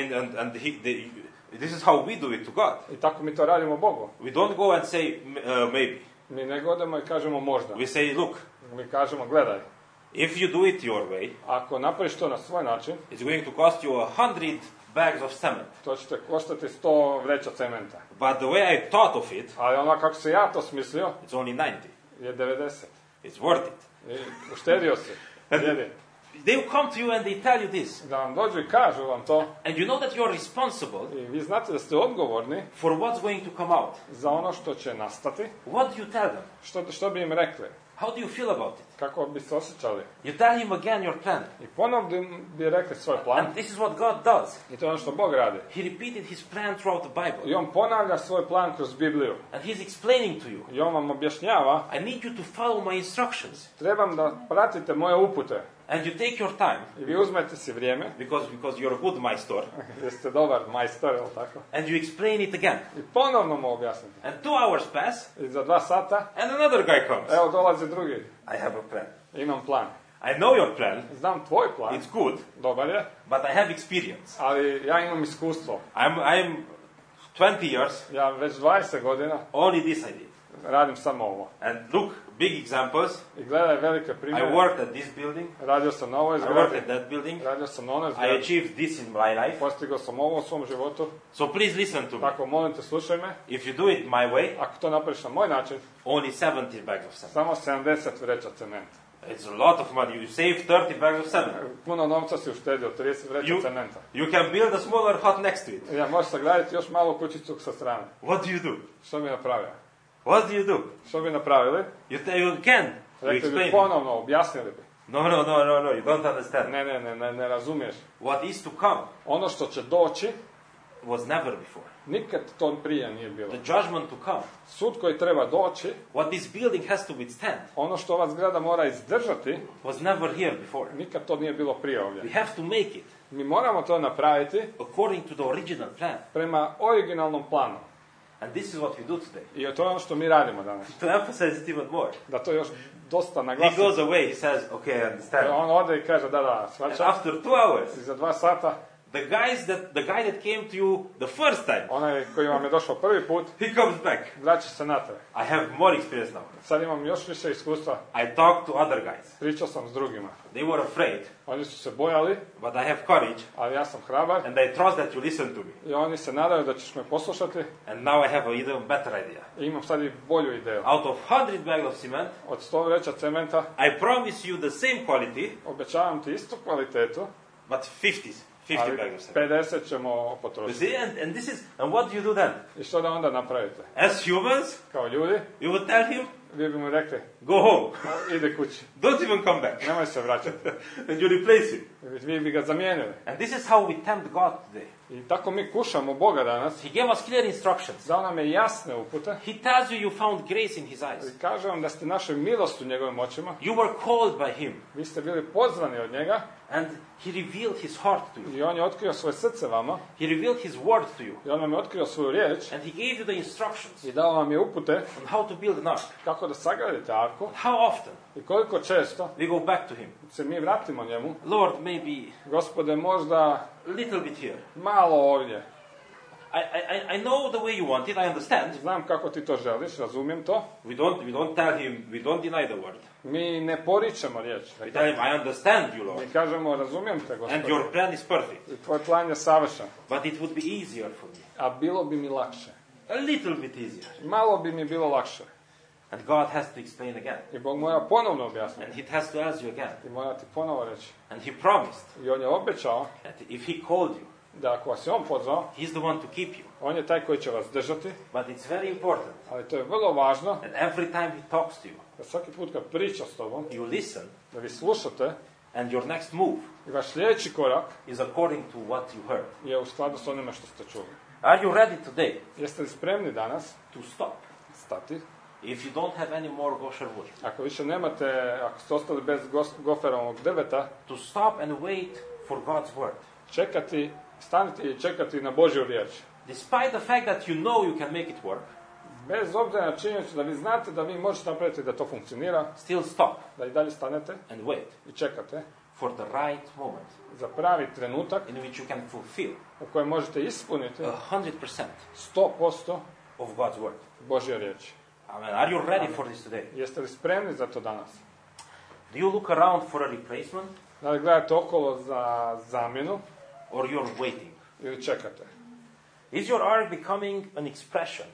this is how we do it to God. I tako mi to radimo Bogu. We don't go and say, maybe. Mi ne godemo i kažemo možda. We say, look, Mi kažemo, gledaj, if you do it your way, ako napraviš to na svoj način, it's going to cost you 100 bags of cement. to će te koštati 100 vreća cementa. But the way I thought of it, Ali ono kako se ja to smislio, it's only 90. je 90. It's worth it. I uštedio si. Vjeri. They will come to you and they tell you this. Da vam dođu i kažu vam to, And you know that you're responsible i vi znate da ste odgovorni for what's going to come out. za ono što će nastati, What do you tell them? što bi im rekli, How do you feel about it? kako bi se osjećali. You tell him again your plan. I ponovno bi rekli svoj plan, And this is what God does. i to je ono što Bog radi. He repeated his plan throughout the Bible. I on ponavlja svoj plan kroz Bibliju. And he's explaining to you, I on vam objašnjava, I need you to follow my instructions. trebam da pratite moje upute. And you take your time, I vi uzmete si vrijeme, because you're a good master, jer ste dobar majstor, jel tako? and you explain it again. I ponovno mu objasnite. And 2 hours pass, I za 2 sata, and another guy comes. evo dolazi drugi. I have a plan. Imam plan. I know your plan. Znam tvoj plan, It's good, dobar je, but I have experience. ali ja imam iskustvo. I'm 20 years, Ja već 20 godina only this I did. radim samo ovo. And look, big examples. I gledaj velike I primjere. worked at this building. Radio sam na ovoj I worked zgradi, at that building. radio sam na onoj I zgradi. achieved this in my life. Postigao sam ovo u svom životu. So please listen to me. Tako, molim te, slušaj me. If you do it my way, Ako to napraviš na moj način, only 70 bags of cement. samo 70 vreća cementa. It's a lot of money. You save 30 bags of cement. Puno novca si uštedio, 30 vreća You- cementa. You can build a smaller hut next to it. Ja, možeš sagraditi još malu kućicu sa strane. What do you do? Što bi napravio? What do you do? Što bi napravili? You can. You Rekli bi explain. ponovno, objasnili bi. No. You don't understand. Ne razumiješ. What is to come Ono što će doći, was never before. nikad to prije nije bilo. The judgment to come. Sud koji treba doći, What this building has to withstand ono što ova zgrada mora izdržati, was never here before. nikad to nije bilo prije ovdje. We have to make it Mi moramo to napraviti according to the original plan. prema originalnom planu. And this is what we do today. I to je ono što mi radimo danas. To emphasize it even more. Da to još dosta He naglasimo. goes away, he says, okay, I understand. On ode i kaže, da, And svačam. after 2 hours, I za 2 sata the guy that came to you the first time, Onaj koji vam je došao prvi put, he comes back. vraća se natrag. I have more experience now. Sad imam još više iskustva. I talked to other guys. Pričao sam s drugima. They were afraid, Oni su se bojali, but I have courage, ali ja sam hrabar. and I trust that you listen to me. I oni se nadaju da ćeš me poslušati. And now I have an even better idea. I imam sad i bolju ideju. Out of 100 bags of cement, Od 100 vreća cementa I promise you the same quality, obećavam ti istu kvalitetu, but 50 ali bags of cement. 50 ćemo You potrošiti. see, and what do you do then? I što da onda napravite? As humans, Kao ljudi, you would tell him, vi bi mu rekli, go home. ide kući, Don't even come back. nemoj se vraćati. And you replace him. Vi bi ga zamijenili. And this is how we tempt God today. I tako mi kušamo Boga danas. He gave us clear instructions. Dao nam je jasne upute. He tells you found grace in His eyes. I kaže vam da ste našli milost u njegovim očima. You were called by Him. Vi ste bili pozvani od njega. And He revealed His heart to you. I on je otkrio svoje srce vama. He revealed His word to you. I on vam je otkrio svoju riječ. And He gave you the instructions I dao vam je upute on how to build an ark. kako da sagradite arku. How often I koliko često we go back to Him. se mi vratimo njemu. Lord, maybe Gospode, možda a little bit here. malo ovdje. I know the way you want it, I understand. Znam kako ti to želiš, razumijem to. We don't tell Him, we don't deny the word. Mi ne poričemo riječ. We tell Him, I understand you, Lord. Mi kažemo, razumijem te, And Gospode. your plan is perfect. I tvoj plan je savršen. But it would be easier for me. A bilo bi mi lakše. A little bit easier. Malo bi mi bilo lakše. And God has to explain again. I Bog mora ponovno objasniti. And He has to ask you again. I mora ti ponovo reći. And He promised I on je obećao that if He called you, da ako vas je on pozvao, He's the one to keep you. on je taj koji će vas držati. But it's very important Ali to je vrlo važno that every time He talks to you, da svaki put kad priča s tobom, you listen, da vi slušate and your next move i vaš sljedeći korak is according to what you heard. je u skladu s onime što ste čuli. Are you ready today Jeste li spremni danas to stop? stati? If you don't have any more gosher wood, Ako više nemate, ako ste ostali bez goferovog drveta, to stop and wait for God's word. čekati, staniti i čekati na Božju riječ. Despite the fact that you know you can make it work, Bez obzira na činjenicu da vi znate da vi možete napraviti da to funkcionira, still stop da i dalje stanete and wait i čekate for the right moment za pravi trenutak in which you can fulfill u kojem možete ispuniti 100% 100% of God's word. Božje riječi. Amen. Are you ready for this today? Jeste li spremni za to danas? Do you look around for a replacement Da li gledate okolo za zamjenu or you're waiting? ili čekate? Is your ark becoming an expression?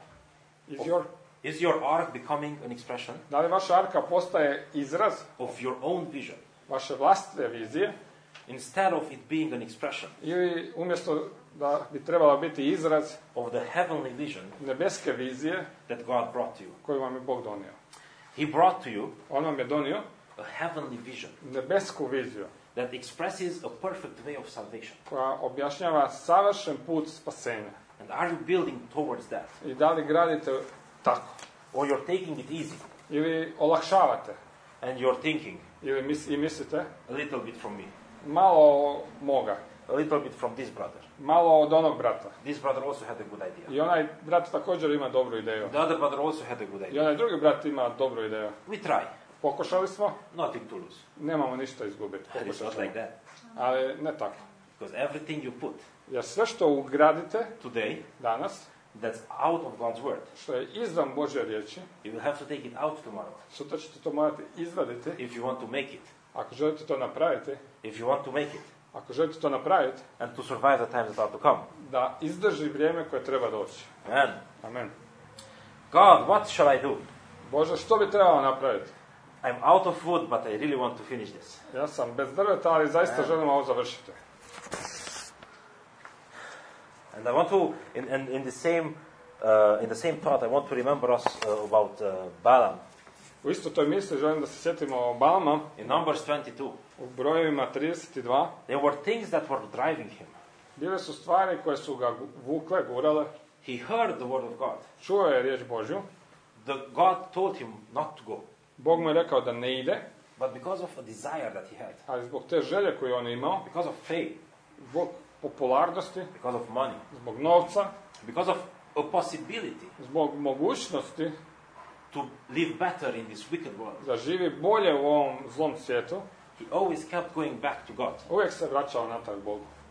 Is your ark becoming an expression Da li vaša arka postaje izraz of your own vision vaše vlastite vizije instead of it being an expression ili umjesto da bi trebala biti izraz of the heavenly vision nebeske vizije that God brought to you? koju vam je Bog donio? He brought to you On vam je donio a heavenly vision nebesku viziju that expresses a perfect way of salvation. koja objašnjava savršen put spasenja. And are you building towards that? I da li gradite tako? Or you're taking it easy Ili olakšavate? and you're thinking Ili mislite a little bit from me, malo moga, a little bit from this brother. malo od onog brata. This brother also had a good idea. I onaj brat također ima dobru ideju. The other brother also had a good I idea. onaj drugi brat ima dobru ideju. We try. Pokušali smo, Nothing to lose. nemamo ništa izgubiti. But it's Pokušali not smo. like that. Ali ne tako. Because everything you put Jer sve što ugradite today danas, that's out of God's word, što je izvan Božje riječi, you will have to take it out tomorrow sutra ćete to morati izvaditi. if you want to make it. Ako želite to napraviti, If you want to make it ako želite to napraviti, and to survive the times that are to come. da izdrži vrijeme koje treba doći. Amen. Amen. God, what shall I do? Bože, što bi trebalo napraviti? I'm out of wood, but I really want to finish this. Ja sam bez drveta, ali zaista želim ovo završiti. And I want to, in the same thought, I want to remember us about Balaam. U isto toj misli želim da se sjetimo Balama In Numbers 22, u brojevima 32. there were things that were driving him. Bile su stvari koje su ga vukle, gurale. He heard the word of God. Čuo je riječ Božju. God told him not to go, Bog mu je rekao da ne ide, but because of a desire that he had, ali zbog te želje koju on imao, because of fame, zbog popularnosti, because of money, zbog novca, because of a possibility zbog mogućnosti to live better in this wicked world, da živi bolje u ovom zlom svijetu, he always kept going back to God. uvijek se vraćao natrag Bogu.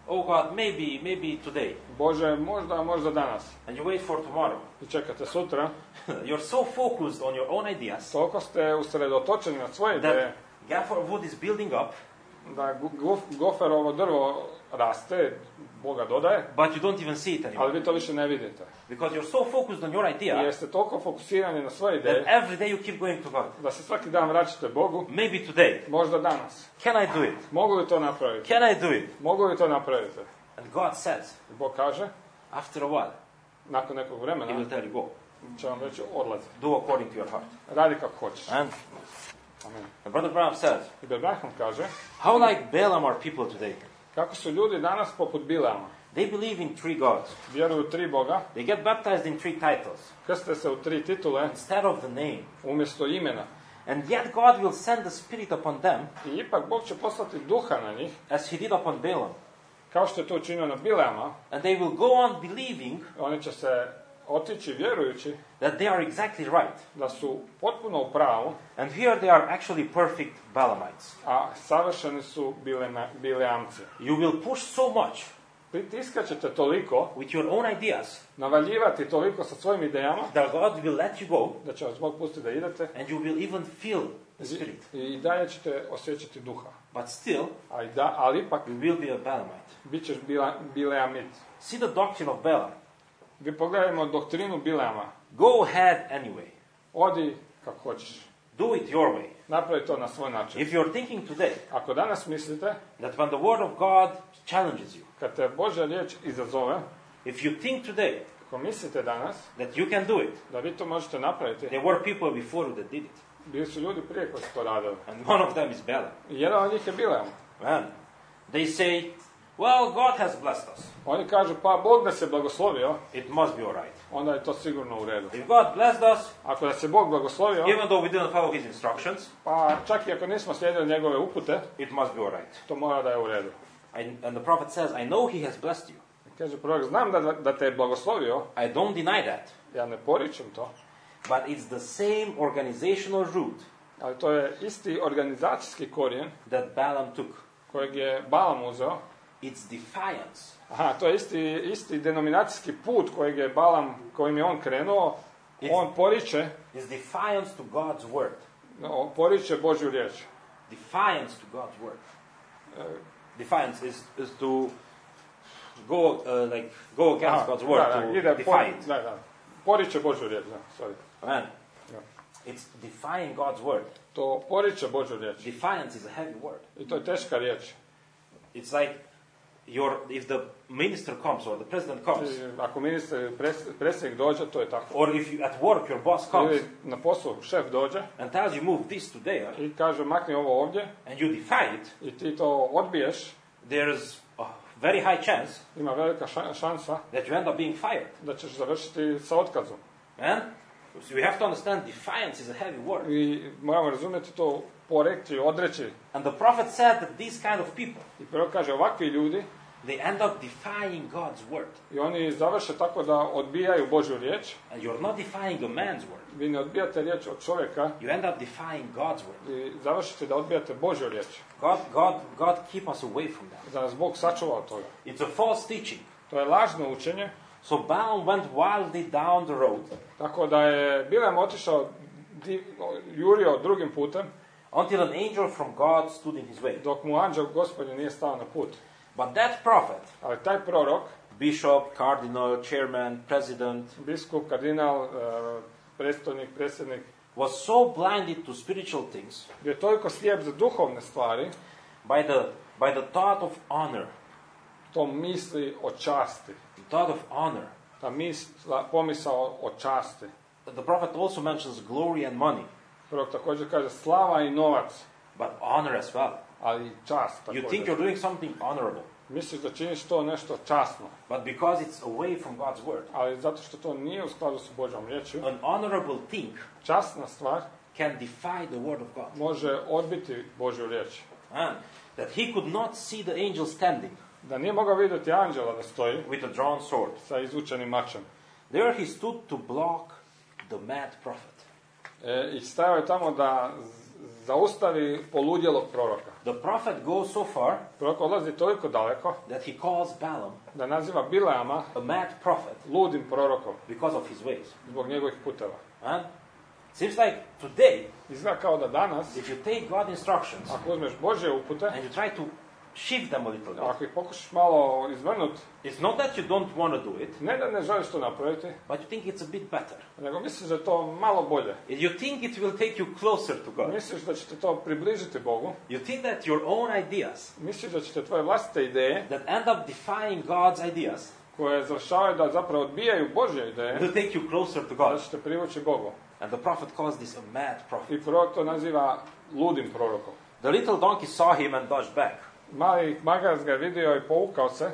oh God, maybe today. Bože, možda danas. And you wait for tomorrow. I čekate sutra. You're so focused on your own ideas Toliko ste usredotočeni na svoje ideje, that gopher wood is building up, da goferovo drvo raste, Boga dodaje, but you don't even see it ali anymore. vi to više ne vidite. Because you're so focused on your idea Jer ste toliko fokusirani na svoje that ideje, every day you keep going to God. da se svaki dan vraćate Bogu, Maybe today. možda danas. Can I do it? Mogu li to napraviti? Can I do it? Mogu li to napraviti? And God says, I Bog kaže, after a while, nakon nekog He vremena, will tell you, go. će vam reći odlazi. Do according to your heart. Radi kako hoćeš. And Amen. Brother Branham says, I Branham kaže, how like Balaam are people today? kako su ljudi danas poput Bileama. They believe in 3 gods. Vjeruju u 3 Boga, They get baptized in 3 titles krste se u 3 titule instead of the name. umjesto imena. And yet God will send the Spirit upon them I ipak Bog će poslati duha na njih, as He did upon Balaam. kao što je to učinio na Bileama. And they will go on believing Oni će se otići vjerujući that they are exactly right. da su potpuno u pravu, And here they are actually perfect Balaamites. a savršeni su Bileamci. You will push so much Pritiskat ćete toliko, with your own ideas navaljivati toliko sa svojim idejama, that God will let you go da će vas Bog pustiti da idete and you will even feel the Spirit. i dalje ćete osjećati duha. But still, Ali ipak you will be a Balaamite. bit ćeš Bileamit. See the doctrine of Balaam. Vi pogledajmo doktrinu Bileama. Go ahead anyway. Odi kako hoćeš. Do it your way. Napravi to na svoj način. If you're thinking today Ako danas mislite, that when the Word of God challenges you, kad te Božja riječ izazove, if you think today ako mislite danas that you can do it, da vi to možete napraviti, there were people before you that did it. bili su ljudi prije koji su to radili. And one of them is Balaam. I jedan od njih je Bileam. Man, they say, well, God has blessed us. Oni kažu, pa Bog nas je blagoslovio, It must be all right. onda je to sigurno u redu. If God blessed us, Ako nas je Bog blagoslovio, even though we didn't follow His instructions, pa čak i ako nismo slijedili njegove upute, it must be all right. to mora da je u redu. And the prophet says, I know He has blessed you. Kaže prorok, znam da te je blagoslovio, I don't deny that. ja ne poričem to, But it's the same organizational root ali to je isti organizacijski korijen that Balaam took. kojeg je Balaam uzeo. It's defiance. Aha, to je isti denominacijski put kojim je on krenuo. On poriče Defiance to God's word. Božju riječ. Defiance to God's word. Defiance is to go against God's word, to defy it. Poriče Božju riječ, sorry. Man, it's defying God's word. To poriče Božju riječ. Defiance is a heavy word. I to je teška riječ. It's like if the minister comes or the president comes, ako predsjednik dođe, to je tako. or if you, at work your boss comes Ili na poslu šef dođe and tells you move this to there, i kaže makni ovo ovdje and you defy it, i ti to odbiješ, there's a very high chance ima velika šansa that you end up being fired. da ćeš završiti sa otkazom. And so we have to understand defiance is a heavy word. I moramo razumjeti to porekći, odreći. And the prophet said that these kind of people, I prvo kaže, ovakvi ljudi, they end up defying God's word. i oni završe tako da odbijaju Božju riječ. And you're not defying a man's word. Vi ne odbijate riječ od čovjeka You end up defying God's word. i završite da odbijate Božju riječ. God keep us away from that. Da nas Bog sačuva od toga. It's a false teaching. To je lažno učenje. So Balaam went wildly down the road Tako da je Bileam otišao, jurio drugim putem, until an angel from God stood in his way. dok mu anđel Gospodnji nije stao na put. But that prophet, Ali taj prorok, bishop, cardinal, chairman, president, biskup, kardinal, predsjednik, was so blinded to spiritual things bio je toliko slijep za duhovne stvari, by the thought of honor, to misli o časti. the thought of honor. Ta pomisao o časti. The prophet also mentions glory and money, Prorok također kaže slava i novac, but honor as well. ali i čast You think također. you're doing something honorable, Misliš da činiš to nešto časno, but because it's away from God's word. ali zato što to nije u skladu sa Božjom riječju, An honorable thing časna stvar can defy the word of God. može odbiti Božju riječ. And that he could not see the angel standing Da nije mogao vidjeti anđela da stoji with a drawn sword. sa izvučenim mačem. There he stood to block the mad prophet. I stajao je tamo da zaustavi poludjelog proroka. The prophet goes so far prorok odlazi toliko daleko that he calls Balaam da naziva Bileama a mad prophet ludim prorokom because of his ways. zbog njegovih puteva. And it seems like today, Izgleda kao da danas, if you take God's instructions ako uzmeš Božje upute, and you try to shift them a little bit, ako ih pokušaš malo izvrnuti, it's not that you don't want to do it, ne da ne želiš to napraviti, but you think it's a bit better. nego misliš da je to malo bolje. You think it will take you closer to God. Misliš da će te to približiti Bogu. You think that your own ideas Misliš da će te tvoje vlastite ideje, that end up defying God's ideas, koje završavaju da zapravo odbijaju Božje ideje, will take you closer to da God. će te privući Bogu. And the prophet calls this a mad prophet. I prorok to naziva ludim prorokom. The little donkey saw him and dodged back. Mali magarac ga je vidio i povukao se.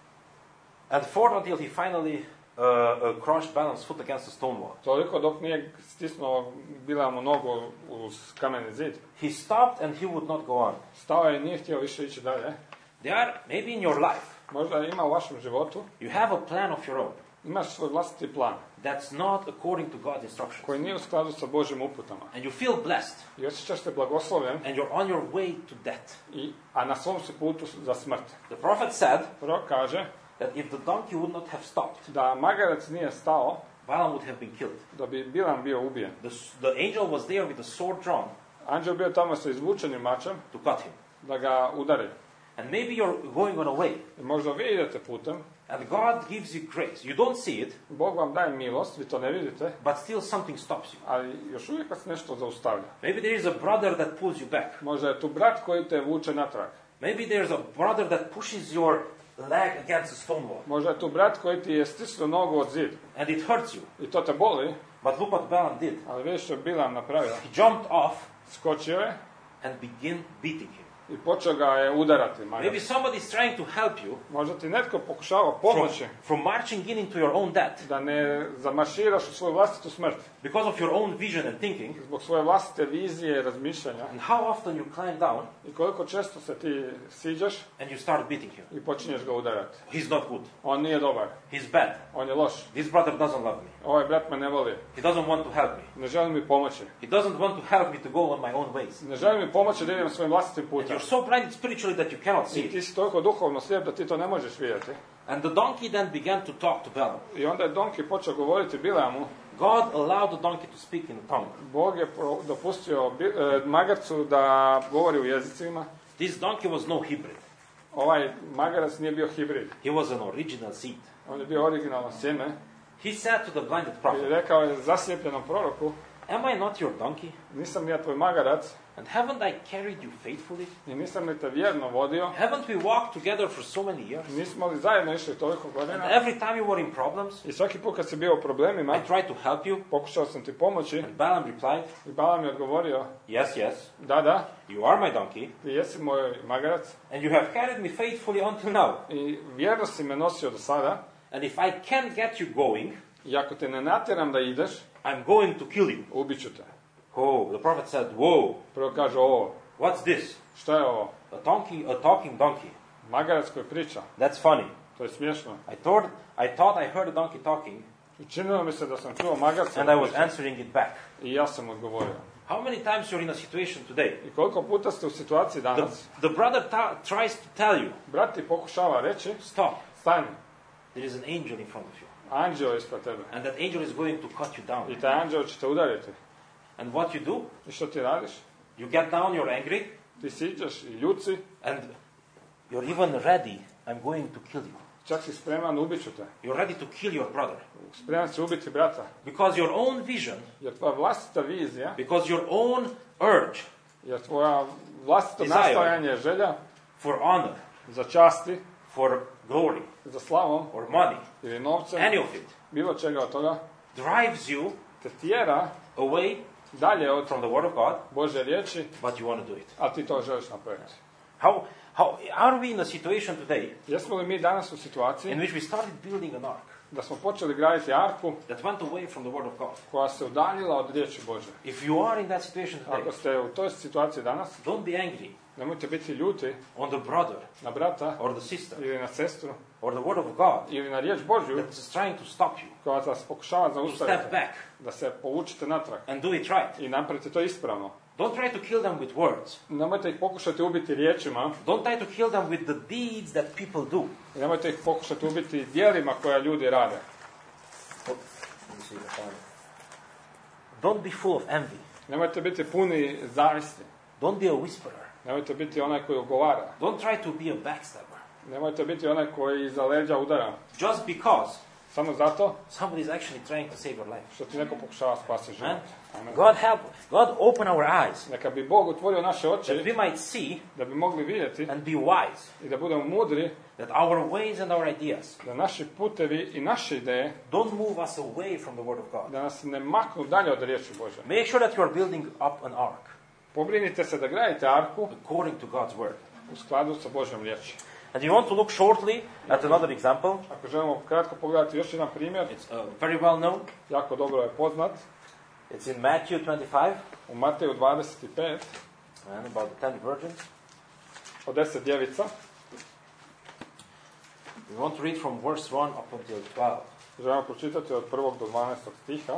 And fought until he finally crushed Balaam's foot against a stone wall. Toliko dok nije stisnuo Bileamu nogu uz kameni zid. He stopped and he would not go on. Stao je i nije htio više ići dalje. There are, maybe in your life, Možda ima u vašem životu, you have a plan of your own imaš svoj vlastiti plan that's not according to God's instructions. koji nije u skladu sa Božjim uputama. And you feel blessed I osjećaš se blagoslovljen, and you're on your way to death. a na svom si putu za smrt. The prophet said Prorok kaže that if the donkey would not have stopped, da magarac nije stao, Balaam would have been killed. da bi Bileam bio ubijen. The angel was there with a sword drawn Anđel bio tamo sa izvučenim mačem to cut him. da ga udari. And maybe you're going on a way, I možda vi idete putem, and God gives you grace. You don't see it, Bog vam daje milost, vi to ne vidite, but still something stops you. ali još uvijek vas nešto zaustavlja. Maybe there is a brother that pulls you back. Možda je tu brat koji te vuče natrag. Maybe there's a brother that pushes your leg against a stone wall. Možda je tu brat koji ti je stisnuo nogu od zid. And it hurts you. I to te boli, But look what Balaam did. ali vidiš što je Bileam napravio. He jumped off Skočio je and began beating him. i počeo ga je udarati. Maybe somebody is trying to help you Možda ti netko pokušava pomoći from marching into your own death da ne zamarširaš u svoju vlastitu smrt. because of your own vision and thinking. Zbog svoje vlastite vizije i razmišljanja. And how often you climb down I koliko često se ti siđaš and you start beating him. i počinješ ga udarati. He's not good. On nije dobar. He's bad. On je loš. This brother doesn't love me. Ovaj brat me ne voli. He doesn't want to help me. Ne želi mi pomoći. He doesn't want to help me to go on my own ways. Ne želi mi pomoći da idem svojim vlastitim And putem. you're so blinded spiritually that you cannot see I it. ti si toliko duhovno slijep da ti to ne možeš vidjeti. And the donkey then began to talk to Balaam. I onda je Donki počeo govoriti Bileamu. God allowed the donkey to speak in a tongue. Bog je dopustio magarcu da govori u jezicima. This donkey was no hybrid. Ovaj magarac nije bio hibrid. He was an original seed. On je bio originalno sjeme. He said to the blinded I prophet, rekao je zaslijepljenom proroku, am I not your donkey? nisam ja tvoj magarac And haven't I carried you faithfully? i nisam li te vjerno vodio. Haven't we walked together for so many years? Nismo li zajedno išli toliko And godina. every time you were in problems, I svaki put kad si bio u problemima, I tried to help you. pokušao sam ti pomoći. And Balaam replied, I Balaam je odgovorio, yes, yes, da, you are my donkey, ti jesi moj magarac and you have carried me faithfully until now. i vjerno si me nosio do sada. And if I can't get you going, I ako te ne natjeram da ideš, I'm going to kill you. ubit ću te. Oh, the prophet said, whoa, Prvo kaže ovo, what's this? šta je ovo? A talking donkey. Magarac koji priča. That's funny. To je smiješno. I thought I heard a donkey talking, Učinilo mi se da sam čuo magarca and I was priča. answering it back. I ja sam odgovorio. How many times you're in a situation today? I koliko puta ste u situaciji danas, The brother tries to tell you, brat ti pokušava reći, stop, stani, there is an angel in front of you. anđeo je ispred tebe. And that angel is going to cut you down. I taj anđeo će te udariti. And what you do? I što ti radiš? You get down, you're angry, Ti siđeš i ljuci, and you're even ready, I'm going to kill you. čak si spreman, ubit ću te. You're ready to kill your brother. Spreman si ubiti brata. Because your own vision, Jer tvoja vlastita vizija, because your own urge jer tvoja vlastito Desire. nastojanje, želja for honor, za časti, for glory, za slavom or money, ili novcem, any of it, bilo čega od toga, drives you te tjera away dalje od from the Word of God, Božje riječi, but you want to do it. a ti to želiš napraviti. How are we in a situation today Jesmo li mi danas u situaciji in which we started building an ark da smo počeli graditi arku that went away from the Word of God? koja se udaljila od riječi Božje? If you are in that situation today, Ako ste u toj situaciji danas, don't be angry nemojte biti ljuti on the brother na brata or the sister ili na sestru or the Word of God ili na riječ Božju that is trying to stop you, koja vas pokušava to zaustaviti, step back da se povučete natrag and do it right. i napravite to ispravno. Don't try to kill them with words. Nemojte ih pokušati ubiti riječima. Don't try to kill them with the deeds that people do. I nemojte ih pokušati ubiti djelima koja ljudi rade. Don't be full of envy. Nemojte biti puni zavisti. Don't be a whisperer. Nemojte biti onaj koji ogovara. Don't try to be a backstabber. Nemojte biti onaj koji iza leđa udara. Just because Samo zato somebody is actually trying to save your life. što ti neko pokušava spasiti život. Amen. God open our eyes. Neka bi Bog otvorio naše oči That we might see da bi mogli vidjeti and be wise. i da budemo mudri, That our ways and our ideas da naši putevi i naše ideje don't move us away from the Word of God. da nas ne maknu dalje od riječi Božje. Make sure that you are building up an ark Pobrinite se da gradite arku according to God's Word. u skladu sa Božjom riječi. And you want to look shortly at another example. Ako želimo kratko pogledati još jedan primjer, It's very well known. jako dobro je poznat, It's in Matthew 25, u Mateju 25, and about the 10 virgins. o 10 djevica. We want to read from verse 1 up until 12. Želimo pročitati od 1. do 12. stiha.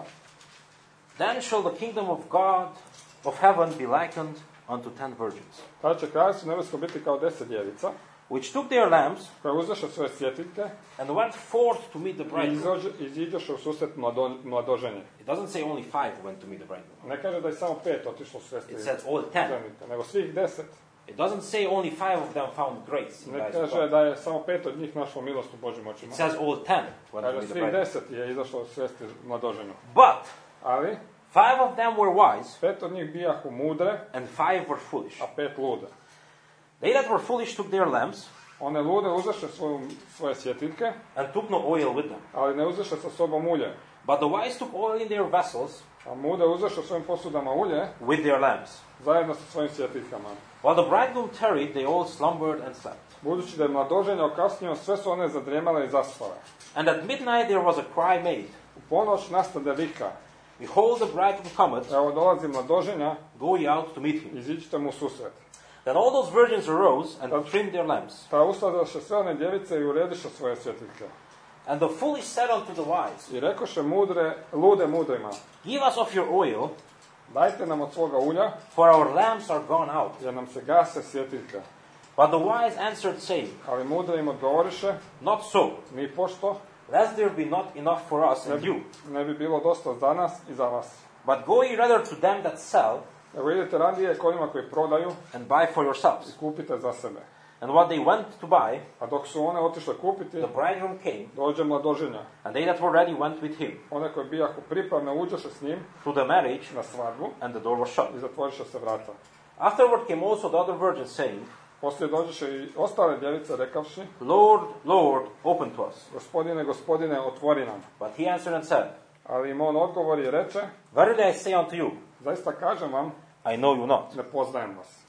Then shall the kingdom of God, of heaven, be likened unto 10 virgins, Tada će kraljevstvo nebesko biti kao 10 djevica, which took their lamps koje uzeše svoje svjetiljke and went forth to meet the i bridegroom. iziđoše u susret mladoženje. It doesn't say only 5 went to meet the bridegroom. Ne kaže da je samo 5 otišlo u susret It says all 10. ženika, nego svih 10. It doesn't say only 5 of them found grace in the Ne eyes of kaže God. da je samo 5 od njih našlo milost u Božjim It očima. says all 10 went to Kaže meet the svih bridegroom. 10 je izašlo u susret mladoženju. But Ali 5 of them were wise 5 od njih bijahu mudre, and 5 were foolish. a 5 lude. They that were foolish took their lamps One lude uzeše svoje svjetiljke, and took no oil with them. ali ne uzeše sa sobom ulje. But the wise took oil in their vessels A mude uzeše u svojim posudama ulje, with their lamps. zajedno sa svojim svjetiljkama. While the bridegroom tarried, they all slumbered and slept. Budući da je mladoženje okasnio, sve su one zadrijemale i zaspale. And at midnight there was a cry made, U ponoć nastade vika. Behold, the bridegroom cometh, Evo dolazi mladoženja, go ye out to meet him. iziđite mu u susret. Then all those virgins arose and trimmed their lamps. Pa ustadoše sve one djevice i urediše svoje svjetiljke. And the foolish said unto the wise, I rekoše lude mudrima, give us of your oil, dajte nam od svoga ulja, for our lamps are gone out. jer nam se gase svjetiljke. But the wise answered, saying, Ali mudre im odgovoriše, not so, ni pošto, lest there be not enough for us and you. ne bi bilo dosta za nas i za vas. But go ye rather to them that sell, Evo idete radije k onima koji prodaju and buy for i yourselves. kupite za sebe. And what they went to buy, A dok su one otišle kupiti, the bridegroom came, dođe mladoženja. and they that were ready went with him One koji bijahu pripravne uđoše s njim to the marriage, na svadbu and the door was shut. i zatvoriše se vrata. Afterward came also the other virgins, saying, Poslije dođeše i ostale djevice rekavši, Lord, Lord, open to us. Gospodine, Gospodine, otvori nam. But he answered and said, Ali im on odgovori i reče, verily I say unto you, zaista kažem vam, I know you not. ne poznajem vas.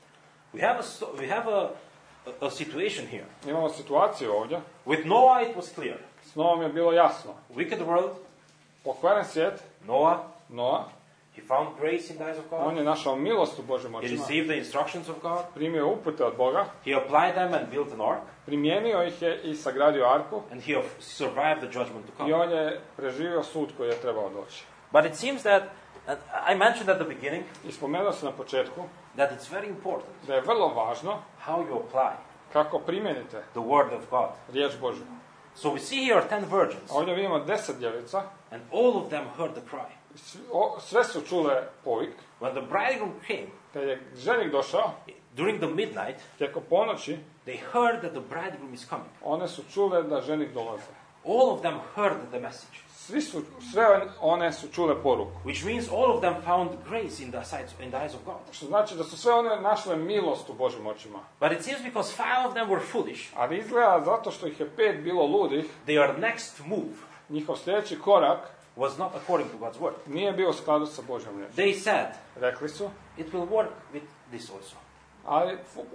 We have a situation here. Imamo situaciju ovdje, With Noah it was clear. s Noom je bilo jasno. Wicked world, Pokvaren svijet, Noah, Noa, he found grace in the eyes of on God. je našao milost u Božjim He očima, received the instructions of God. primio upute od Boga, He applied them and built an ark. primijenio ih je i sagradio arku, And he survived the judgment to i come. on je preživio sud koji je trebao doći. But it seems that, and I mentioned at the beginning, I spomenuo sam na početku that it's very important da je vrlo važno how you apply kako primijenite the word of God. riječ Božju. So we see here 10 virgins, Ovdje vidimo 10 djevica, and all of them heard the cry. sve su čule povik, When the bridegroom came, kad je ženik došao, during the midnight, tijekom ponoći, they heard that the bridegroom is coming. one su čule da ženik dolaze. All of them heard the message, Sve one su čule poruku. which means all of them found grace in the eyes of God. Što znači da su sve one našle milost u Božjim očima. But it seems because 5 of them were foolish, Ali izgleda zato što ih je 5 bilo ludih, their next move njihov sljedeći korak was not according to God's word. nije bio u skladu sa Božjom riječju. They said, Rekli su, it will work with this also. ali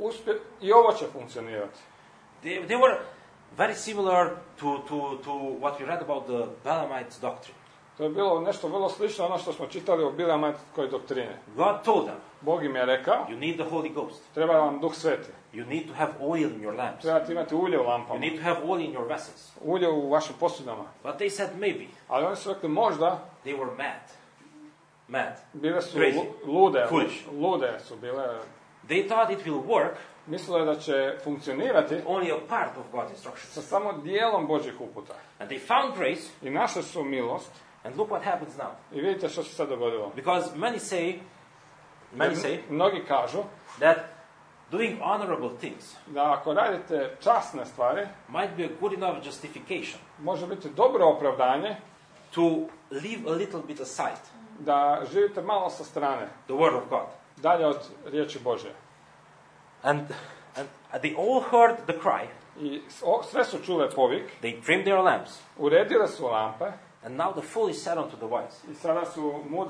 i ovo će funkcionirati. They were very similar to what we read about the Balaamites' doctrine. To je bilo nešto vrlo slično ono što smo čitali o Bileamatskoj doktrini. God told them, Bog im je rekao, you need the Holy Ghost. treba vam Duh Sveti. You need to have oil in your lamps. Trebate imati ulje u You lampama. need to have oil in your vessels. Ulje u vašim posudama. But they said maybe. Ali oni su rekli možda, They were mad. mad, bile su crazy, foolish. lude su bile. They thought it will work Mislile da će funkcionirati only a part of God's instructions. sa samo dijelom Božjih uputa. And they found grace, I našli su milost. and look what happens now. I vidite što se sad dogodilo. Because many say Mnogi kažu that doing honorable things da ako radite časne stvari, might be a good enough justification može biti dobro opravdanje to leave a little bit aside da živite malo sa strane, the word of God. dalje od riječi Božje. And they all heard the cry. I sve su čule povik, They trimmed their lamps. uredile su lampe, And now the foolish said unto the wise. i sada su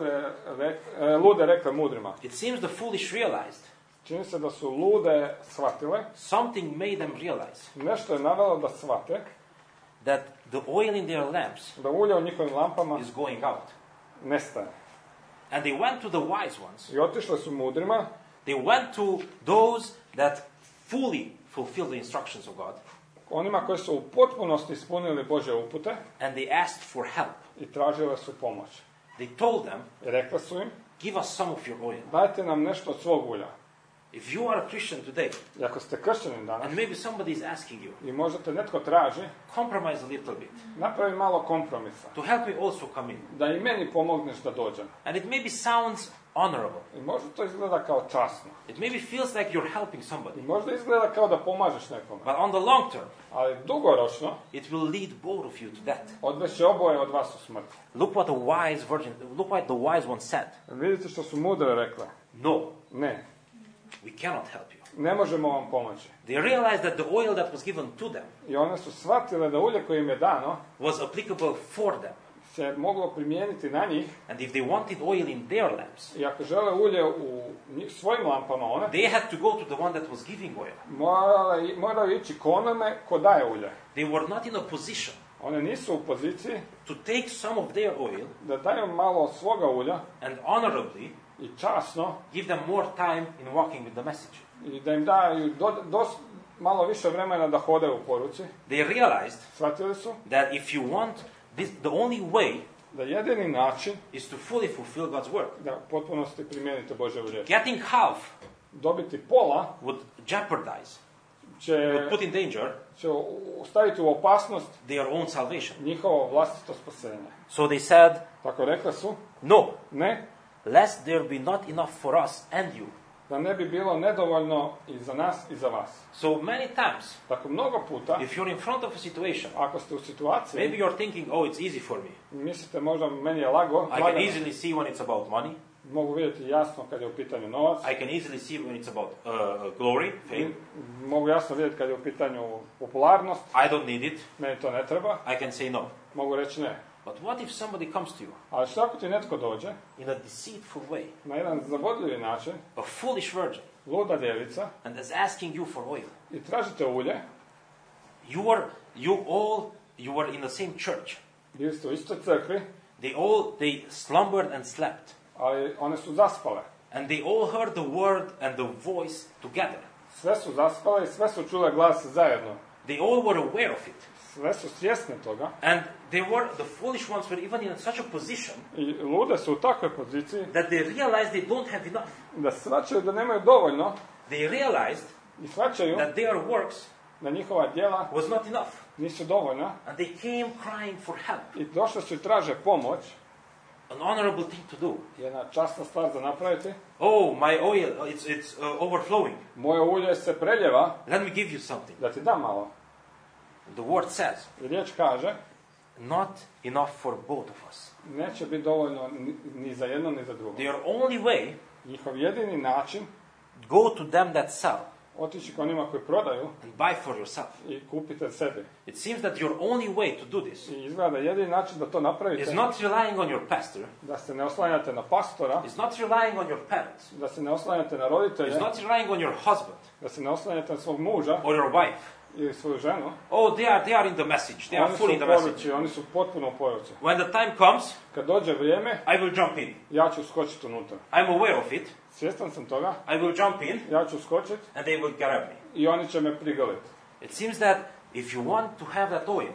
lude rekle mudrima. It seems the foolish realized. Čini se da su lude shvatile, Something made them realize nešto je navelo da shvate, that the oil in their lamps da ulje u njihovim lampama is going out. nestaje. And they went to the wise ones. I otišle su mudrima, They went to those that fully fulfill the instructions of God. onima koji su u potpunosti ispunili Božje upute And they asked for help. i tražile su pomoć. They told them, I rekle su im, give us some of your oil. dajte nam nešto od svog ulja. If you are a Christian today, I ako ste kršćanin danas, and maybe somebody is asking you, i možete netko traži, compromise a little bit, napravi malo kompromisa. to help me also come in. Da i meni pomogneš da dođem. And it maybe sounds honorable. I možda to izgleda kao časno. It maybe feels like you're helping somebody. I možda izgleda kao da pomažeš nekome. But on the long term, Ali dugoročno, it will lead both of you to that. odveće oboje od vas u smrt. Look what the wise one said. Vidite što su mudre rekle. No, Ne, we cannot help you. ne možemo vam pomoći. They realized that the oil that was given to them I one su shvatile da ulje koje im je dano was applicable for them. se moglo primijeniti na njih. And if they wanted oil in their lamps, I ako žele ulje u svojim lampama one, they had to go to the one that was giving oil. moraju ići k onome ko daje ulje. They were not in a position One nisu u poziciji to take some of their oil da daju malo od svoga ulja and honorably i časno give them more time in walking with the message. i da im daju malo više vremena da hode u poruci. They realized Shvatili su that if you want this, the only way da jedini način is to fully fulfill God's word. da u potpunosti primijenite Božju riječ. Getting half Dobiti pola would jeopardize, će would put in danger staviti u opasnost their own salvation. njihovo vlastito spasenje. So they said, Tako rekli su, no, ne, lest there be not enough for us and you. da ne bi bilo nedovoljno i za nas i za vas. So many times, Tako mnogo puta, if you're in front of a situation, ako ste u situaciji, maybe you're thinking, oh, it's easy for me. mislite možda meni je I can easily see when it's about money. Mogu vidjeti jasno kad je u pitanju novac. I can easily see when it's about glory, fame. Mogu jasno vidjeti kad je u pitanju popularnost. I don't need it. Meni to ne treba. I can say no. Mogu reći ne. But what if somebody comes to you Ali što ako ti netko dođe in a deceitful way, na jedan zavodljivi način, a foolish virgin, luda djevica, and is asking you for oil? i tražite ulje, You were in the same church. bili ste u istoj crkvi, They slumbered and slept. ali one su zaspale. And they all heard the word and the voice together. Sve su zaspale i sve su čule glas zajedno. They all were aware of it. Sve su svjesni toga. And the foolish ones were even in such a position I lude su u takvoj poziciji that they realized they don't have enough. da shvaćaju da nemaju dovoljno They realized i shvaćaju that their works da njihova djela was not enough. nisu dovoljna And they came crying for help. i došli su i traže pomoć. An honorable thing to do. Jedna časna stvar za napraviti. Oh, my oil, it's overflowing. Moje ulje se preljeva, Let me give you something. da ti dam malo. The word says, I riječ kaže, not enough for both of us. neće biti dovoljno ni za jedno ni za drugo. Their only way, Njihov jedini način, go to them that sell otići k onima koji prodaju and buy for yourself. i kupite sebi. It seems that your only way to do this I izgleda da jedini način da to napravite, is not relying on your pastor, da se ne oslanjate na pastora, is not relying on your parents, da se ne oslanjate na roditelje, is not relying on your husband da se ne oslanjate na svog muža or your wife. ili svoju ženu. Oh, they are in the message. They are Oni su fully in u the message. poruci, oni su potpuno u poruci. When the time comes, Kad dođe vrijeme, I will jump in. ja ću skočiti unutra. I'm aware of it. Svjestan sam toga, I will jump in ja ću skočiti and they will grab me. i oni će me prigrliti. It seems that if you want to have that oil,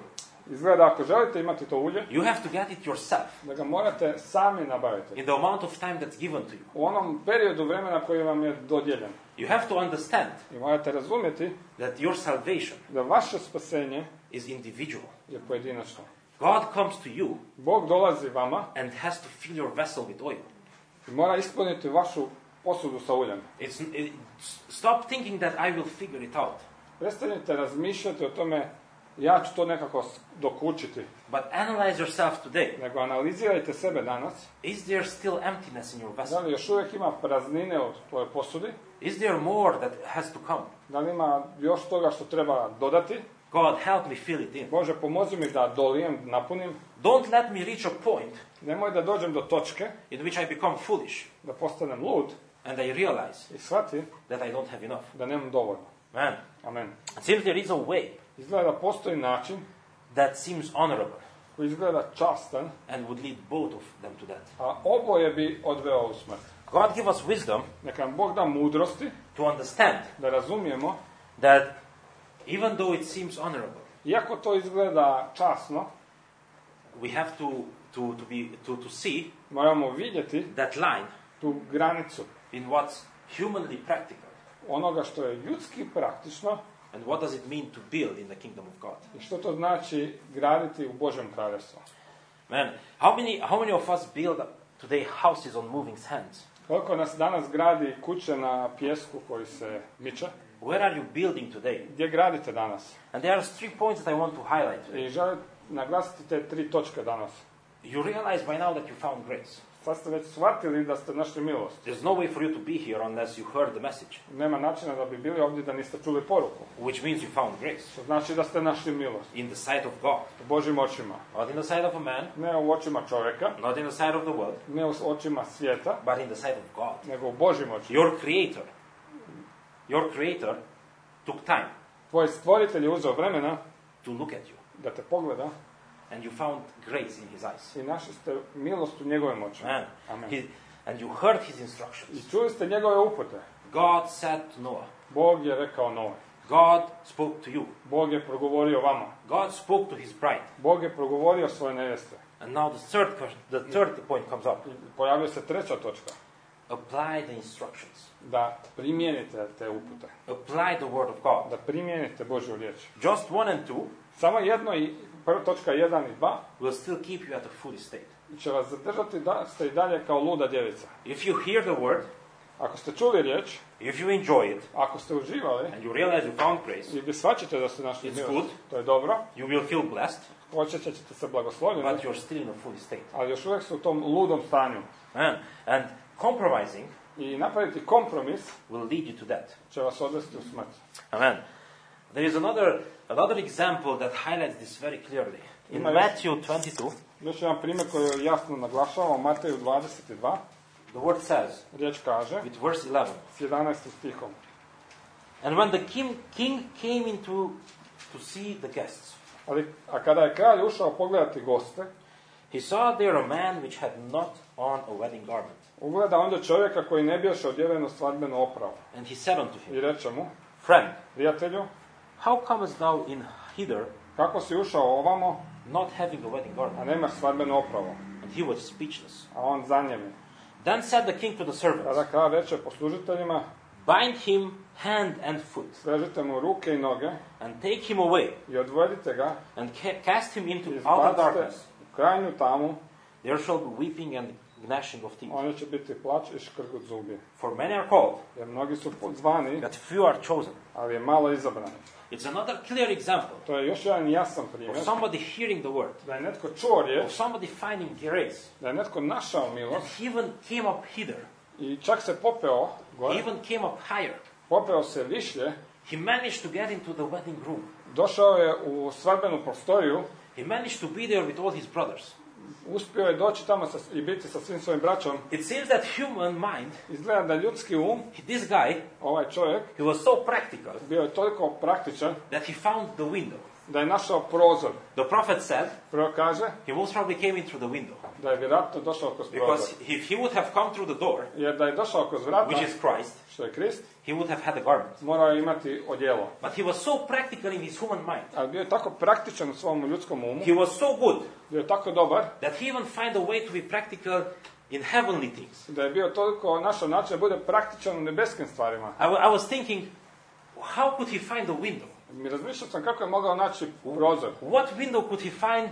Izgleda ako želite imati to ulje, you have to get it yourself da ga morate sami nabaviti. in the amount of time that's given to you. U onom periodu vremena koji vam je dodijeljen. You have to understand I morate razumjeti that your salvation da vaše spasenje is individual. je pojedinačno. God comes to you Bog dolazi vama and has to fill your vessel with oil. i mora ispuniti vašu posudu sa uljem. Stop thinking that I will figure it out. Prestanite razmišljati o tome, ja ću to nekako dokučiti. But analyze yourself today. Nego analizirajte sebe danas. Is there still emptiness in your Da vessel? li još uvijek ima praznine u tvojoj posudi? Is there more that has to come? Da li ima još toga što treba dodati? God, help me fill it in. Bože, pomozi mi da dolijem, napunim. Don't let me reach a point Nemoj da dođem do točke in which I become foolish da postanem lud and I realize i shvatim that I don't have enough. da nemam dovoljno. Man, Amen. it seems there is a way Izgleda da postoji način that seems honorable koji izgleda častan, and would lead both of them to that. a oboje bi odveo u smrt. God give us wisdom Neka nam Bog da mudrosti to understand da razumijemo, that even though it seems honorable, iako to izgleda časno, we have to see moramo vidjeti that line tu granicu in what's humanly practical onoga što je ljudski praktično and what does it mean to build in the kingdom of God. i što to znači graditi u Božjem kraljevstvu. Man, how many of us build today houses on moving sands? Koliko nas danas gradi kuće na pijesku koji se miče? Where are you building today? Gdje gradite danas? And there are 3 points that I want to highlight today. I želim naglasiti te 3 točke danas. You realize by now that you found grace. Sad ste već shvatili da ste našli milost. There's no way for you to be here unless you heard the message, Nema načina da bi bili ovdje da niste čuli poruku. which means you found grace To znači da ste našli milost. in the sight of God. U Božjim očima. Not in the sight of a man, Ne u očima čovjeka, not in the sight of the world, ne u očima svijeta, but in the sight of God. nego u Božjim očima. Your creator took time Tvoj stvoritelj je uzeo vremena to look at you, da te pogleda and you found grace in his eyes. i našli ste milost u njegovim očima. Man, Amen. and you heard his instructions. I čuli ste njegove upute. God said to Noah, Bog je rekao Noe. God spoke to you. Bog je progovorio vama. God spoke to his bride. Bog je progovorio svoje nevjeste. And now the third point comes up. I pojavio se treća točka. Apply the instructions. Da primijenite te upute. Apply the word of God. Da primijenite Božju riječ. Just 1 and 2 Samo jedno i točka 1 i 2 will still keep you at a foolish state. će vas zadržati da ste i dalje kao luda djevica. If you hear the word, Ako ste čuli riječ, if you enjoy it, ako ste uživali and you realize you found grace, i vi shvaćate da ste našli It's milost, good. to je dobro, you will feel blessed, osjećat ćete se blagoslovljeni, but you're still in a foolish state. ali još uvijek ste u tom ludom stanju. And compromising I napraviti kompromis will lead you to that. će vas odvesti u smrt. Amen. There is another example that highlights this very clearly. In Ima Matthew 22, Još jedan primjer koji jasno naglašava u Mateju 22, the word says, riječ kaže, with verse 11, s 11. stihom. and when the king came in to see the guests, A kada je kralj ušao pogledati goste, he saw there a man which had not on a wedding garment. ugleda onda čovjeka koji ne bijaše odjevenu svadbenu opravu. And he said unto I him, reče mu, Friend, prijatelju, how comest thou in hither, kako si ušao ovamo, not having a wedding a garment? nemaš svadbenu opravu? And he was speechless. A on zanjemi. Then said the king to the servants, Tada kralj reče poslužiteljima, bind him hand and foot, svežite mu ruke i noge and take him away, i odvedite ga and cast him into i outer izbacite darkness. u krajnju tamu, There shall be weeping and gnashing of teeth. oni će biti plač i škrgut zubi. For many are called, Jer mnogi su zvani, but few are chosen. ali je malo izabrani. It's another clear example To je još jedan jasan of primjer. somebody hearing the word, Da je netko čuo riječ, of somebody finding grace, da je netko našao and milost he even came up hither, i čak se popeo he gore, even came up higher. popeo se višlje, He managed to get into the wedding room. došao je u svadbenu prostoriju, He managed to be there with all his brothers. uspio je doći tamo i biti sa svim svojim braćom. It seems that human mind, Izgleda da ljudski this guy, ovaj čovjek, he was so practical bio je toliko praktičan that he found the window. da je našao prozor. The prophet said, Prvo kaže, he most probably came in through the window. da je vjerojatno došao kroz prozor. Because if he would have come through the door, Jer da je došao kroz vrata, which is Christ, što je Krist, he would have had a garment. morao je imati odjelo. But he was so practical in his human mind. Ali bio je tako praktičan u svom ljudskom umu, He was so good bio je tako dobar, that he even find a way to be practical in heavenly things. da je bio toliko našao način da bude praktičan u nebeskim stvarima. I was thinking, how could he find a window? Mi razmišljao sam kako je mogao naći prozor. What window could he find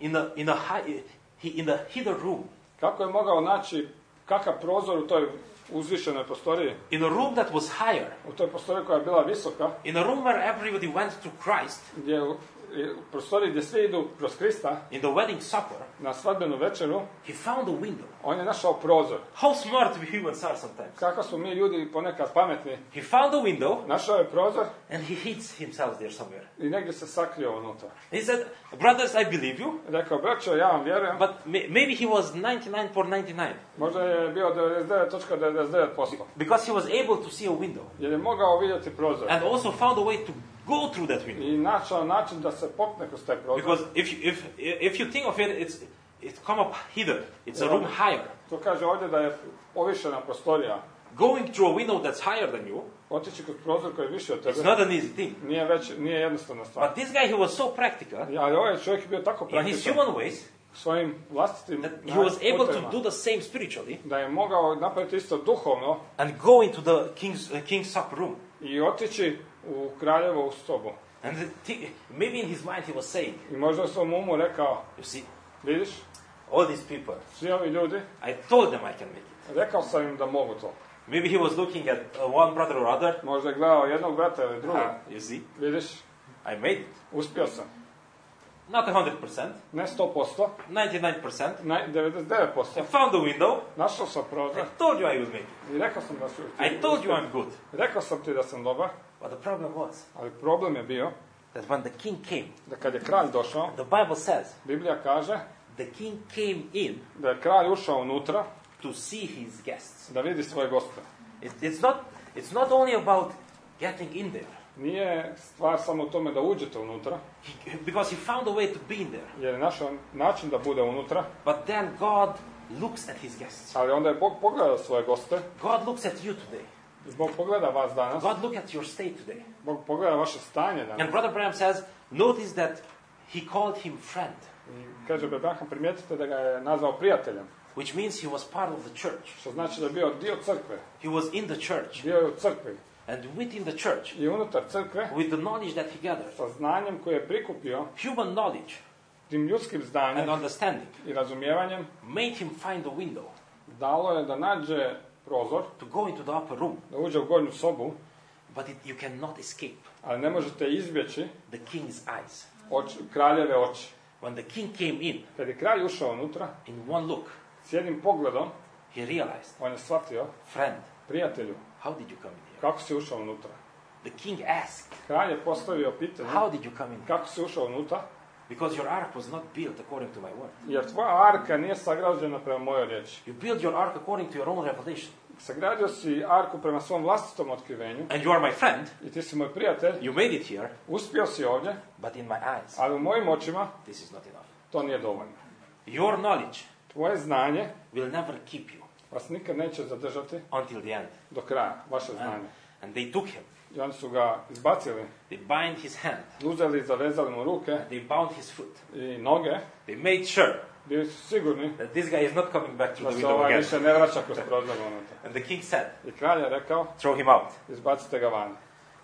in the hither room? Kako je mogao naći kakav prozor u toj uzvišenoj prostoriji? In a room that was higher. U toj prostoriji koja je bila visoka. In a room where everybody went to Christ. Gdje u prostoriji gdje svi idu kroz Krista. In the wedding supper. Na svadbenu večeru. He found a window. On je našao prozor. How smart we humans are sometimes. Kako smo mi ljudi ponekad pametni. He found a window. Našao je prozor. And he hides himself there somewhere. I negdje se sakrio unutra. He said, brothers, I believe you. Rekao, braćo, ja vam vjerujem. But maybe he was 99.99. Možda je bio 99.99%. Because he was able to see a window. Jer je mogao vidjeti prozor. And also found a way to go through that window. I našao način da se popne kroz taj prozor. Because if you think of it, it's come up hither. It's a room higher. To kaže ovdje da je povišena prostorija. Going through a window that's higher than you. Otići kroz prozor koji je više od tebe. It's not an easy thing. Nije jednostavna stvar. But this guy, he was so practical. Ali ovaj čovjek je bio tako praktičan. In his human ways. Svojim vlastitim that he was able to do the same spiritually. Da je mogao napraviti isto duhovno. And go into the king's supper room. I otići u kraljevu sobu. And maybe in his mind he was saying. I možda u svom umu rekao. You see. Vidiš? All these people. Svi ovi ljudi. I told them I can make it. Rekao sam im da mogu to. Maybe he was looking at one brother or other. Možda je gledao jednog brata ili drugog. You see? Vidiš? I made it. Uspio sam. Not 100%. Ne 100%. 99%. 99%. I found the window. Našao sam prozor. I told you I would make it. I rekao sam da ću. I told you I'm good. Rekao sam ti da sam dobar. But the problem was. Ali problem je bio. That when the king came. Da kad je kralj došao. The Bible says. Biblija kaže. The king came in. Da je kralj ušao unutra. To see his guests. Da vidi svoje goste. It's not only about getting in there. Nije stvar samo u tome da uđete unutra. Because he found a way to be in there. Jer je našao način da bude unutra. But then God looks at his guests. Ali onda je Bog pogledao svoje goste. God looks at you today. Bog pogleda vas danas. God look at your state today. Bog pogleda vaše stanje danas. And Brother Branham says, notice that he called him friend. I kaže Branham, primijetite da ga je nazvao prijateljem. Which means he was part of the church. Što znači da je bio dio crkve. He was in the church. Bio je u crkvi. And within the church. I unutar crkve. With the knowledge that he gathered. Sa znanjem koje je prikupio. Human knowledge. Tim ljudskim znanjem. And understanding. I razumijevanjem. Made him find a window. Dalo je da nađe prozor. To go into the upper room. Da uđe u gornju sobu. But you cannot escape. Ali ne možete izbjeći. The king's eyes. Kraljeve oči. When the king came in. Kad je kralj ušao unutra. In one look. S jednim pogledom. He realized. On je shvatio. Friend. Prijatelju. How did you come in here? Kako si ušao unutra? The king asked. Kralj je postavio pitanje. How did you come in? Kako si ušao unutra? Because your ark was not built according to my word. Jer tvoja arka nije sagrađena prema mojoj riječi. You build your ark according to your own revelation. Sagradio si arku prema svom vlastitom otkrivenju. And you are my friend. I ti si moj prijatelj. You made it here. Uspio si ovdje. But in my eyes. Ali u mojim očima. This is not enough. To nije dovoljno. Your knowledge. Tvoje znanje. Will never keep you. Vas nikad neće zadržati. Until the end. Do kraja. Vaše znanje. And they took him. I oni su ga izbacili. They bind his hand. Uzeli i zavezali mu ruke. They bound his foot. I noge. They made sure. Bili su sigurni. That this guy is not coming back through the window da se again. više ne vraća kroz prozor unutra. And the king said. I kralj je rekao. Throw him out. Izbacite ga van.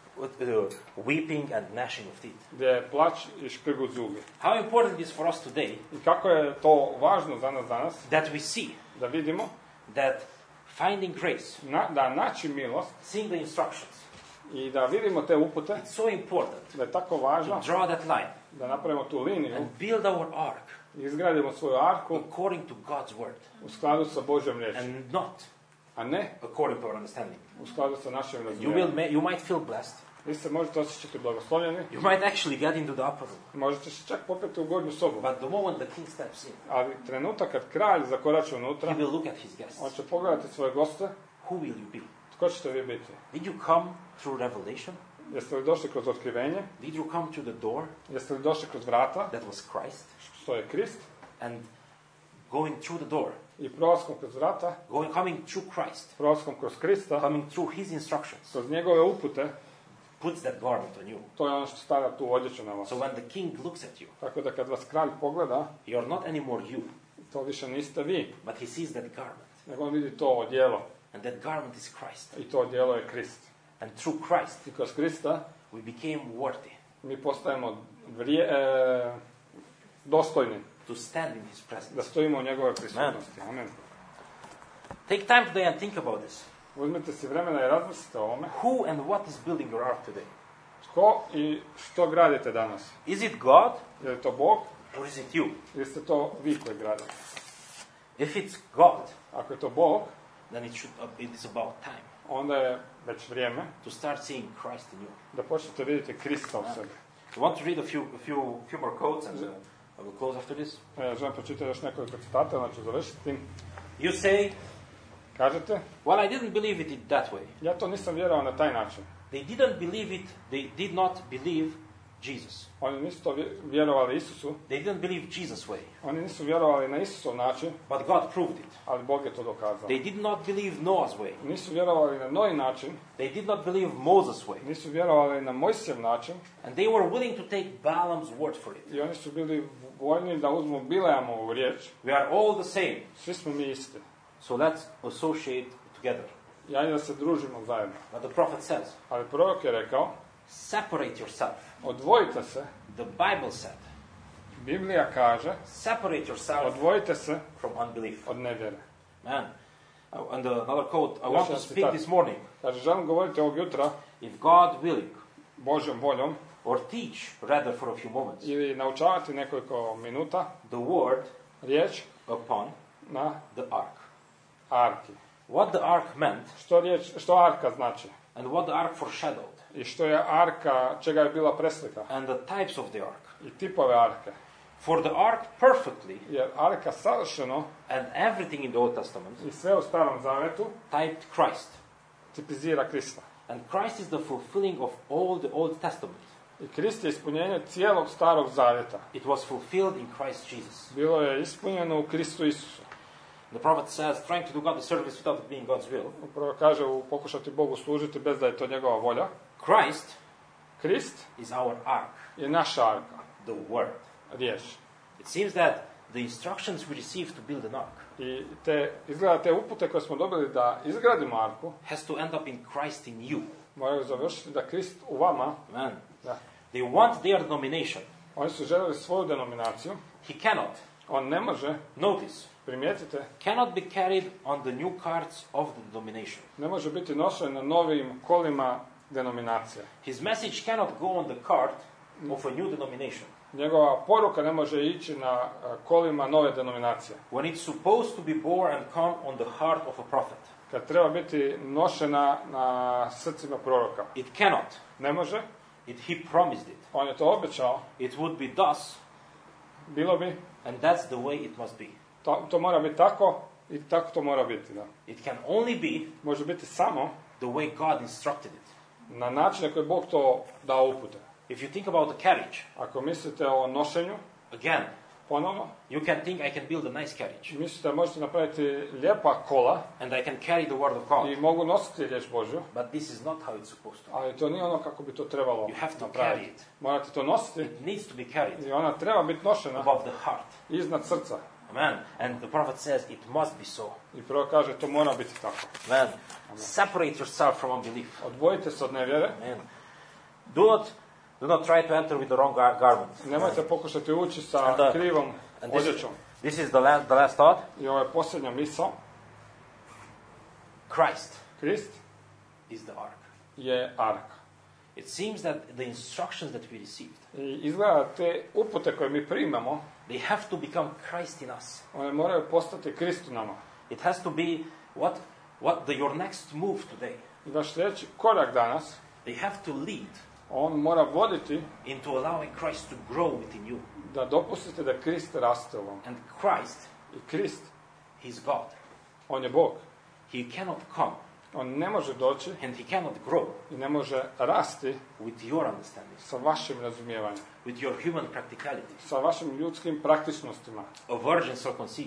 Weeping and gnashing of teeth. Gdje je plač i škrgut zubi. How important is for us today? I kako je to važno za nas danas? That we see. Da vidimo. That finding grace. Da naći milost. Seeing the instructions. I da vidimo te upute. It's so important. Da je tako važno. To draw that line. Da napravimo tu liniju. And build our ark. I izgradimo svoju arku. According to God's word. U skladu sa Božjom riječju. And not. A ne. According to our understanding. U skladu sa našim razumijevanjem. You might feel blessed. Vi se možete osjećati blagoslovljeni. You might actually get into the upper room. Možete se čak popeti u gornju sobu. But the moment the king steps in. Ali trenutak kad kralj zakorači unutra. He will look at his guests. On će pogledati svoje goste. Who will you be? Tko ćete vi biti? Did you come through revelation? Jeste li došli kroz otkrivenje? Did you come to the door? Jeste li došli kroz vrata? That was Christ. Što je Krist? And going through the door. I prolaskom kroz vrata. Coming through Christ. Prolaskom kroz Krista. Coming through His instructions. Kroz njegove upute. Puts that garment on you. To je ono što stavlja tu odjeću na vas. So when the king looks at you, tako da kad vas kralj pogleda, you're not anymore you. To više niste vi. But he sees that garment. Nego on vidi to odijelo. And that garment is Christ. I to odijelo je Krist. And through Christ, I kroz Krista, we became worthy. Mi postajemo dostojni. To stand in His presence. Da stojimo u njegove prisutnosti. Amen. Take time today and think about this. Uzmite si vremena i razmislite o ovome. Who and what is building your ark today? Tko i što gradite danas? Is it God? Je li to Bog? Or is it you? Ili ste to vi koji gradite? If it's God, ako je to Bog, then it is about time. Onda je već vrijeme to start seeing Christ in you. Da počnete vidjeti Krista u sebi. I want to read a few more quotes and I will close after this. Želim pročitati još nekoliko citata, znači završiti. You say, kažete, well, I didn't believe it that way. Ja to nisam vjerovao na taj način. They didn't believe it. They did not believe Jesus. Oni nisu to vjerovali Isusu. They didn't believe Jesus' way. Oni nisu vjerovali na Isusov način. But God proved it. Ali Bog je to dokazao. They did not believe Noah's way. Nisu vjerovali na Noin način. They did not believe Moses' way. Nisu vjerovali na Mojsijev način. And they were willing to take Balaam's word for it. I oni su bili voljni da uzmu Bileamovu riječ. We are all the same. Svi smo mi isti. So let's associate together. Ja da se družimo zajedno. But the prophet says, ali prorok je rekao, separate yourself. Odvojite se. The Bible said, Biblija kaže, separate yourself odvojite se from unbelief. Od nevjere. Man, and another quote, I want to speak this morning. Kaže, želim govoriti ovog jutra, if God willing, Božjom voljom, or teach rather for a few moments, ili naučavati nekoliko minuta, the word, riječ, upon, na the ark. Arki. What the ark meant, što arka znači? And what the ark foreshadowed. I što je arka, čega je bila preslika? And the types of the ark. I tipove arke. For the ark perfectly, jer arka savršeno, and everything in the Old Testament, i sve u Starom Zavetu, typed Christ. Tipizira Krista. And Christ is the fulfilling of all the Old Testament. I Krist je ispunjenje cijelog Starog Zavjeta. It was fulfilled in Christ Jesus. Bilo je ispunjeno u Kristu Isusu. The prophet says, trying to do God the service without it being God's will. Upravo kaže, pokušati Bogu služiti bez da je to njegova volja. Krist is our ark. Je naša arka. The word. Riječ. It seems that the instructions we receive to build an ark, I izgleda te upute koje smo dobili da izgradimo arku, has to end up in Christ in you. Moraju završiti da Krist u vama. Man. Da. They want their denomination. Oni su željeli svoju denominaciju. He cannot. On ne može. Notice. Primijetite. Cannot be carried on the new carts of the denomination. Ne može biti nošen na novim kolima denominacije. His message cannot go on the cart of a new denomination. Njegova poruka ne može ići na kolima nove denominacije. When it's supposed to be bore and come on the heart of a prophet. Kad treba biti nošena na srcima proroka. It cannot. Ne može. He promised it. On je to obećao. It would be thus. Bilo bi. And that's the way it must be. To mora biti tako i tako to mora biti. Da. It can only be. Može biti samo. The way God instructed it. Na način na koji Bog to dao upute. If you think about the carriage. Ako mislite o nošenju. Again. Ponovno. You can think I can build a nice carriage. Mislite da možete napraviti lijepa kola. And I can carry the word of God. I mogu nositi riječ Božju. But this is not how it's supposed to. Ali to nije ono kako bi to trebalo. You have to napraviti. carry it. Morate to nositi. It needs to be carried. I ona treba biti nošena. Above the heart. Iznad srca. Amen. And the prophet says it must be so. I prvo kaže to mora biti tako. Man, separate yourself from unbelief. Odvojite se od nevjere. Man. Do not try to enter with the wrong garment. Nemojte pokušati ući sa krivom odjećom. This is the last thought. I ovo je posljednja misao. Krist is the ark. Je arka. It seems that the instructions that we received, I izgleda te upute koje mi primamo, they have to become Christ in us. One moraju postati Krist u nama. It has to be your next move today. I vaš sljedeći korak danas, they have to lead. On mora voditi into allowing Christ to grow within you. Da dopustite da Krist raste u vam. And Christ, I Krist, He's God. On je Bog. He cannot come. On ne može doći and he cannot grow i ne može rasti with your understanding, sa vašim razumijevanjem, with your human practicality. sa vašim ljudskim praktičnostima. A virgin shall conceive.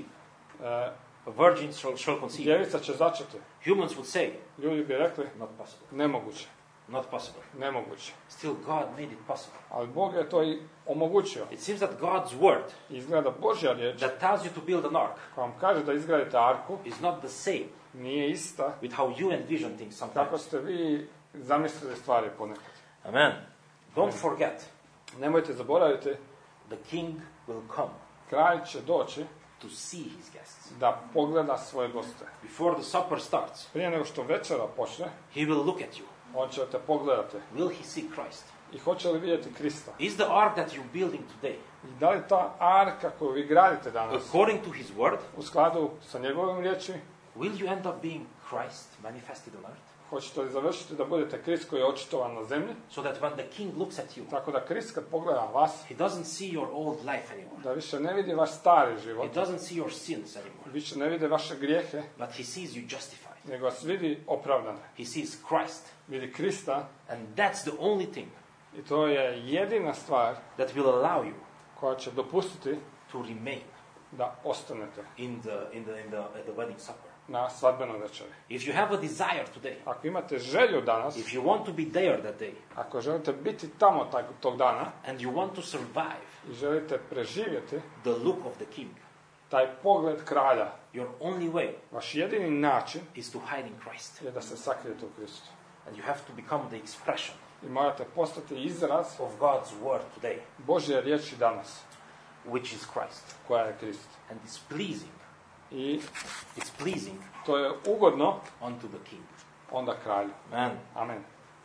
A virgin shall conceive. Djevica će začeti. Humans would say, Ljudi bi rekli, not possible. nemoguće. Not possible. Nemoguće. Still, God made it possible. Ali Bog je to i omogućio. It seems that God's word Izgleda Božja riječ that tells you to build an ark koja vam kaže da izgradite arku, is not the same nije ista with how you envision things kako sometimes. ste vi zamislili stvari ponekad. Amen. Don't forget, Nemojte zaboraviti, the king will come kralj će doći to see his guests. da pogleda svoje goste. Before the supper starts, Prije nego što večera počne, he will look at you. on će te pogledati. Will he see Christ? I hoće li vidjeti Krista? Is the ark that you're building today, I da li ta arka koju vi gradite danas, according to his word, u skladu sa njegovim riječi, will you end up being Christ manifested on earth? hoćete li završiti da budete Krist koji je očitovan na zemlji, So that when the king looks at you, tako da Krist kad pogleda vas, he doesn't see your old life anymore. da više ne vidi vaš stari život, He doesn't see your sins anymore. više ne vidi vaše grijehe, But he sees you justified. nego vas vidi opravdane. He sees Christ. Vidi Krista And that's the only thing i to je jedina stvar that will allow you koja će dopustiti to remain da ostanete at the wedding supper. na svadbenoj večeri. If you have a desire today, Ako imate želju danas, if you want to be there that day, ako želite biti tamo tog dana and you want to survive i želite preživjeti the look of the king, taj pogled kralja, your only way vaš jedini način is to hide in Christ. je da se sakrijete u Kristu. And you have to become the expression I morate postati izraz of God's word today, Božje riječi danas, which is Christ. koja je Krist. And it's pleasing. I It's pleasing to je ugodno unto the king. onda kralju. Man, Amen.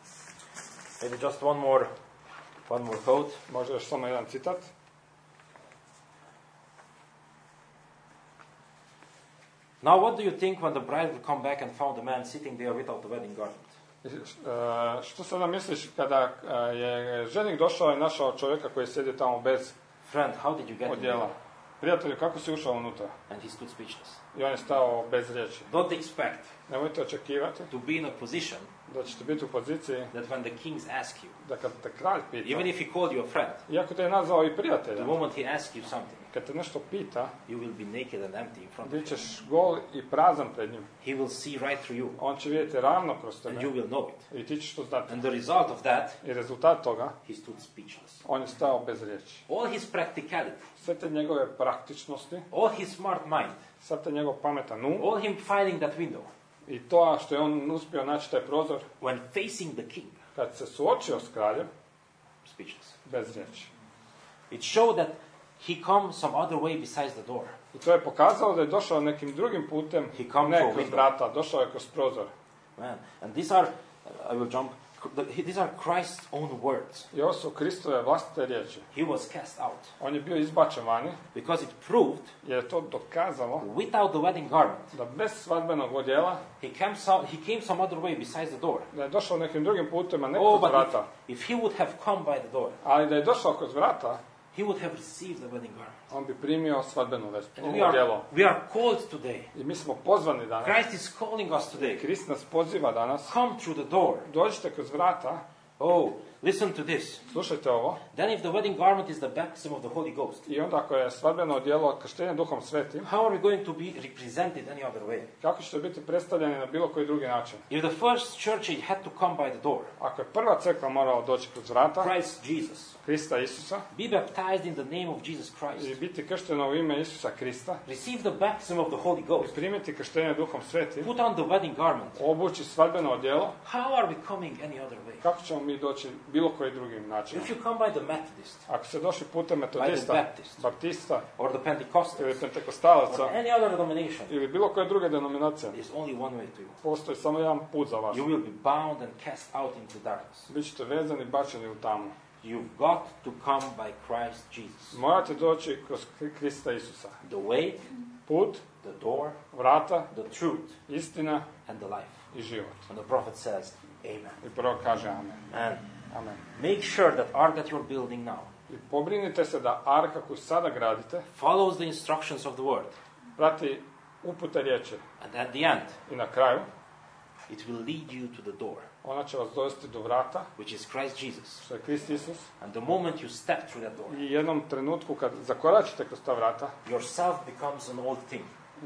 maybe just one more quote. Može još samo jedan citat. Now, what do you think when the bride will come back and found the man sitting there without the wedding garment? Što sada misliš kada je ženik došao i našao čovjeka koji sjedi tamo bez Friend, how did you get in odjela? there? Prijatelju, kako si ušao unutra? And he stood speechless. I on je stao bez riječi. Don't expect Nemojte očekivati to be in a position da ćete biti u poziciji that when the kings ask you, da kad te kralj pita, even if he called you a friend, iako te je nazvao i the prijatelja, moment he asks you something, kad te nešto pita, you will be naked and empty in front of bit him. ćeš gol i prazan pred njim. He will see right through you, On će vidjeti ravno kroz and tebe you will know it. i ti ćeš to znati. And the result of that, I rezultat toga, he stood speechless. on je stao bez riječi. All his practicality, Sve te njegove praktičnosti, all his smart mind, sad te njegov pametan um all him finding that window, i to što je on uspio naći taj prozor, when facing the king, kad se suočio s kraljem, speechless. bez riječi. It showed that he comes some other way besides the door. I to je pokazalo da je došao nekim drugim putem, He come ne through kroz window. vrata, došao je kroz prozor. Man, and these are, I will jump, these are Christ's own words. I ovo su Kristove vlastite riječi. He was cast out On je bio izbačen vani, because it proved jer je to dokazalo without the wedding garment, da bez svadbenog odjela, he came some other way besides the door. da je došao nekim drugim putem, a ne Oh, kroz but vrata. if he would have come by the door, Ali da je došao kroz vrata, he would have received the wedding garment. on bi primio svadbenu And odjelo. we are called today. I mi smo pozvani danas. Christ is calling us today. Krist nas poziva danas. Come through the door. Dođite kroz vrata, Oh, listen to this. slušajte ovo. Then if the wedding garment is the baptism of the Holy Ghost, I onda ako je svadbeno odjelo krštenje Duhom Svetim, how are we going to be represented any other way? kako ćete biti predstavljeni na bilo koji drugi način? If the first church had to come by the door, Ako je prva crkva morala doći kroz vrata, Christ Jesus, Krista Isusa, be baptized in the name of Jesus i Christ, biti kršteno u ime Isusa Krista, receive the baptism of the Holy Ghost, primiti krštenje Duhom Svetim, put on the wedding garment, obući svadbeno odjelo, how are we coming any other way? kako ćemo mi doći bilo koji drugim načinom? If you come by the Methodist, Ako se došli putem by metodista, the Baptist, baptista or the Pentecostal, ili pentekostalaca or any other denomination, ili bilo koje druge denominacije, there's only one way to you. postoji samo jedan put za vas. You will be bound and cast out into darkness. Bićete vezani, bačeni u tamu. You've got to come by Christ Jesus. Morate doći kroz Krista Isusa. The way, Put, the door, vrata, the truth, istina and the life. i život. And the prophet says, Amen. I prvo kaže amen. And Amen. make sure that ark that you're building now I pobrinite se da arka koju sada gradite follows the instructions of the word. prati upute riječi. And at the end, I na kraju, It will lead you to the door, ona će vas dovesti do vrata, which is Christ Jesus. što je Krist Isus. And the moment you step through that door, I jednom trenutku kad zakoračite kroz ta vrata, yourself becomes an old thing.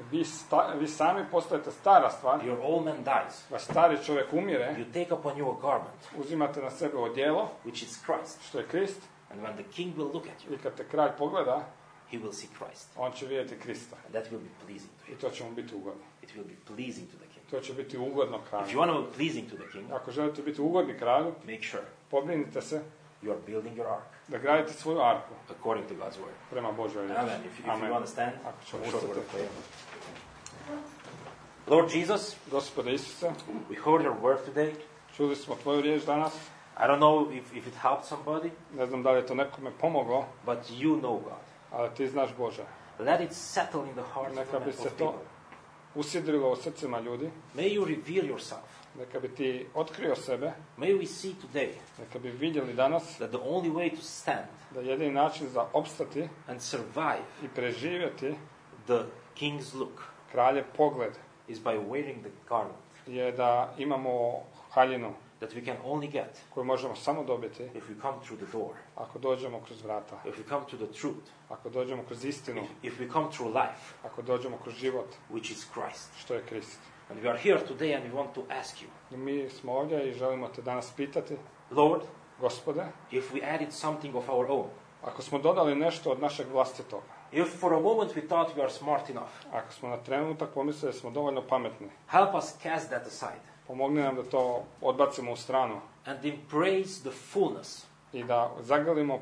vi sami postajete stara stvar, Your old man dies. vaš stari čovjek umire, You take upon you a garment, uzimate na sebe odijelo, which is Christ. što je Krist, And when the king will look at you, i kad te kralj pogleda, he will see Christ. on će vidjeti Krista. And that will be pleasing to I him. to će mu biti ugodno. It will be pleasing to the king. To će biti ugodno If you kralju. want to be pleasing to the king, Ako želite biti ugodni kralju, make sure pobrinite se you are building your ark da gradite svoju arku according to God's word. prema Božoj riječi. Amen. If you understand, Ako ćemo a short word of ustati. prayer. Lord Jesus, Gospode Isuse, we heard your word today. čuli smo tvoju riječ danas. I don't know if it helped somebody, Ne znam da li je to nekome pomoglo, but you know God. ali ti znaš Bože. Let it settle in the hearts Neka bi of se to people. usidrilo u srcima ljudi. May you reveal yourself. Neka bi ti otkrio sebe. May we see today Neka bi vidjeli danas that the only way to stand da jedini način za opstati and survive i preživjeti the king's look kraljev pogled is by wearing the garment je da imamo haljinu that we can only get koju možemo samo dobiti if we come through the door, ako dođemo kroz vrata, if we come to the truth, ako dođemo kroz istinu, if we come through life, ako dođemo kroz život, which is Christ. što je Krist. And we are here today and we want to ask you, I mi smo ovdje i želimo te danas pitati, Lord, Gospode, if we added something of our own, ako smo dodali nešto od našeg vlastitoga, if for a moment we thought we are smart enough, ako smo na trenutak pomislili da smo dovoljno pametni, help us cast that aside pomogni nam da to odbacimo u stranu and embrace the fullness i da zagrlimo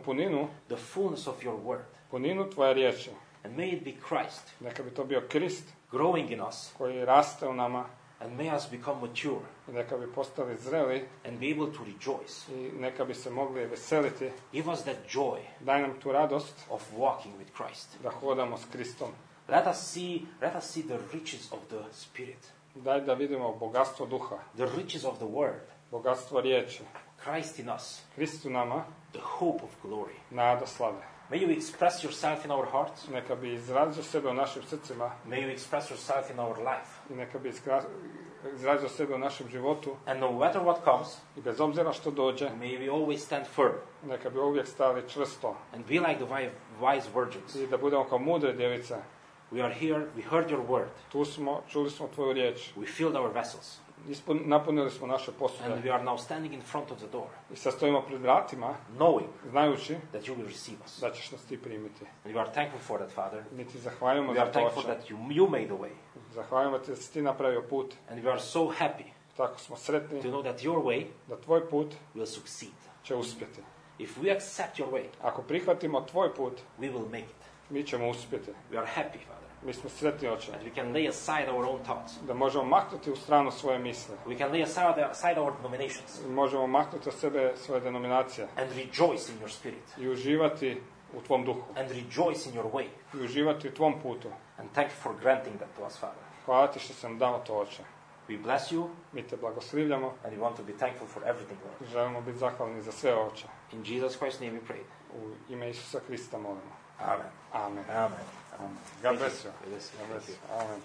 of your word. puninu tvoje riječi. And may it be Christ Neka bi to bio Krist growing in us, koji raste u nama and may us become mature i neka bi postali zreli and be able to rejoice. i neka bi se mogli veseliti. Give us that joy Daj nam tu radost of walking with Christ. da hodamo s Kristom. Let us see the riches of the Spirit, Daj da vidimo bogatstvo duha, the riches of the Word, bogatstvo riječi. Christ in us, Krist u nama, the hope of glory. nada slave. May you express yourself in our hearts. Neka bi izrazio sebe u našim srcima May you express yourself in our life. i neka bi izrazio sebe u našem životu And no matter what comes, i bez obzira što dođe, may we always stand firm neka bi uvijek stali čvrsto and be like the wise virgins. i da budemo kao mudre djevice. We are here, we heard your word, Tu smo, čuli smo tvoju riječ, we filled our vessels, napunili smo naše and posude we are now standing in front of the door, i sad stojimo pred vratima, knowing znajući that you will receive us. da ćeš nas ti primiti. And we are thankful for that, Father. Mi ti zahvaljujemo We za are to, thankful Oče. that you made the way. Zahvaljujemo ti da si ti napravio put. And we are so happy Tako smo sretni to know that your way da tvoj put will succeed. će uspjeti. If we accept your way, Ako prihvatimo tvoj put, we will make it. mi ćemo uspjeti. We are happy, Father, Mi smo sretni, Oče, that we can lay aside our own thoughts. da možemo maknuti u stranu svoje misle. We can lay aside our denominations Možemo maknuti od sebe svoje denominacije and rejoice in your spirit i uživati u tvom duhu. and rejoice in your way. I uživati u tvom putu. And thank you for granting that to us, Father. Hvala ti što sam dao to, Oče. We bless you Mi te blagoslivljamo and we want to be thankful for everything, Lord. i želimo biti zahvalni za sve, Oče. In Jesus Christ's name we pray. U ime Isusa Krista molimo. Amen. Amen. Amen. Amen. God bless you. God bless you. God bless Thank you. Amen.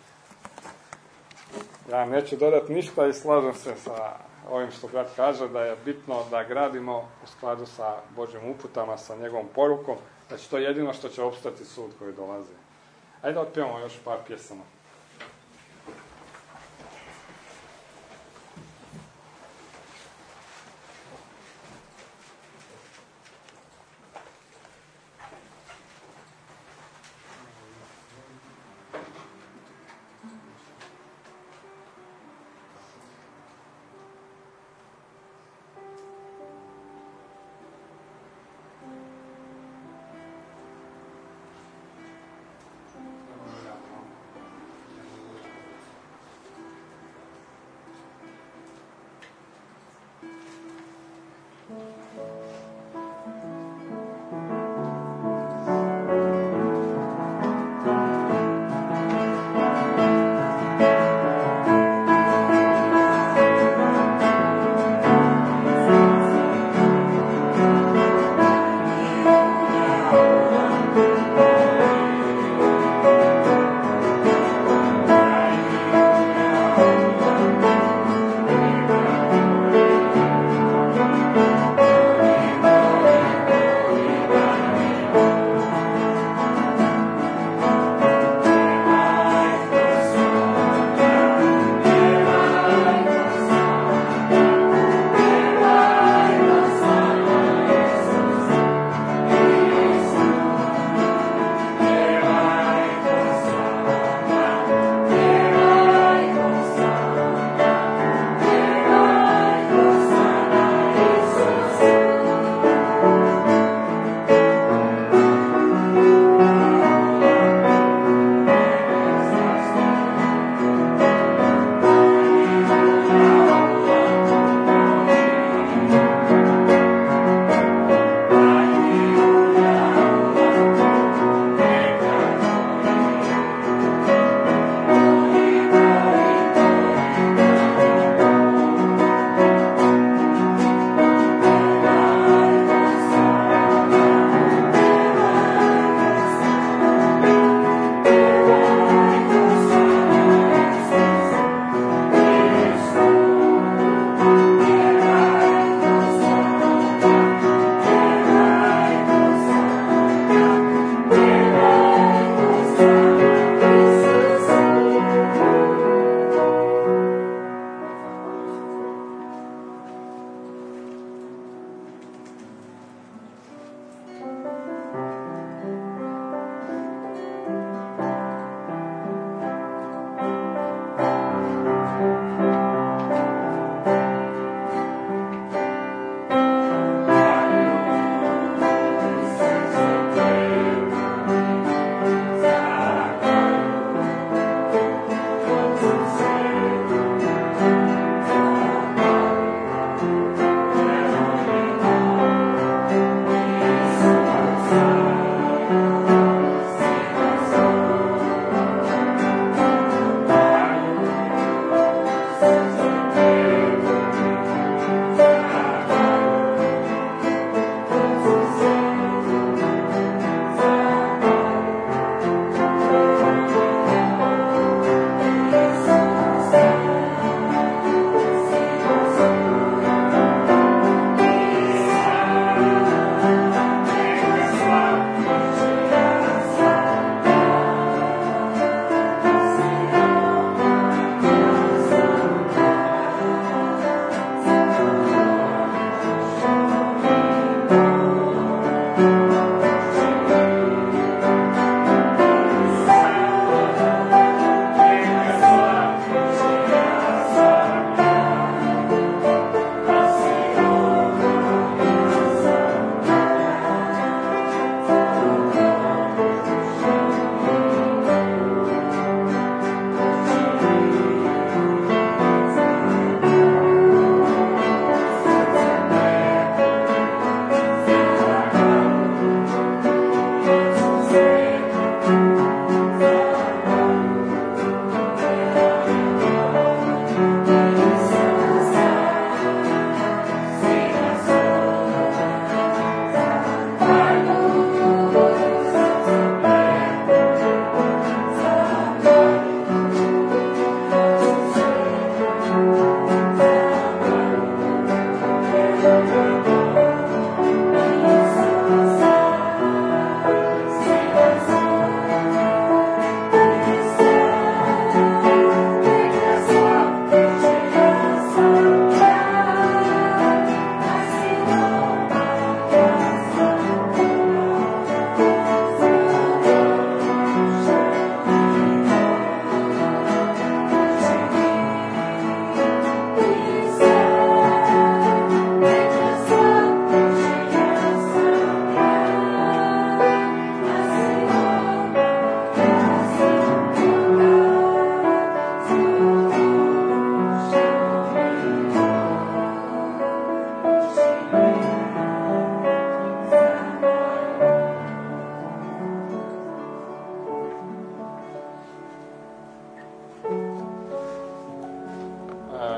Ja neću dodati ništa i slažem se sa ovim što brat kaže, da je bitno da gradimo u skladu sa Božjim uputama, sa njegovom porukom, da će to jedino što će opstati sud koji dolazi. Ajde da otpijemo još par pjesama.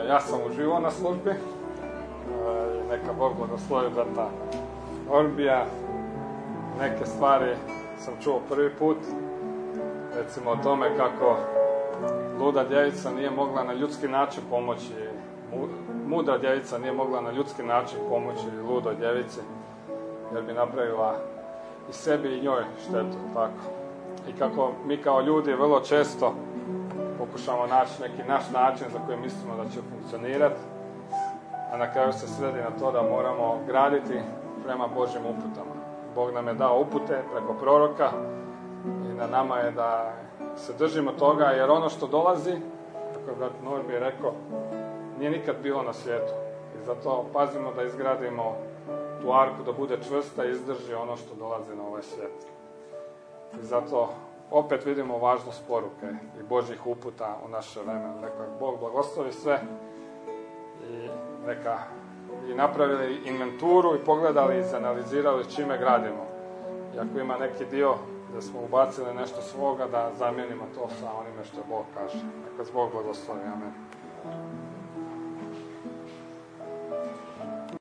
Ja sam uživao na službi. Neka Bog blagoslovi brata Orbija. Neke stvari sam čuo prvi put. Recimo o tome kako luda djevica nije mogla na ljudski način pomoći, mudra djevica nije mogla na ljudski način pomoći ludoj djevici, jer bi napravila i sebi i njoj štetu, tako. I kako mi kao ljudi vrlo često pokušamo naći neki naš način za koji mislimo da će funkcionirati, a na kraju se svedi na to da moramo graditi prema Božjim uputama. Bog nam je dao upute preko proroka i na nama je da se držimo toga, jer ono što dolazi, kako je brat Norbi rekao, nije nikad bilo na svijetu. I zato pazimo da izgradimo tu arku, da bude čvrsta i izdrži ono što dolazi na ovaj svijet. I zato opet vidimo važnost poruke i Božjih uputa u naše vreme. Neka Bog blagoslovi sve i neka i napravili inventuru i pogledali i izanalizirali čime gradimo. I ako ima neki dio da smo ubacili nešto svoga, da zamijenimo to sa onime što Bog kaže. Neka Bog blagoslovi. Amen.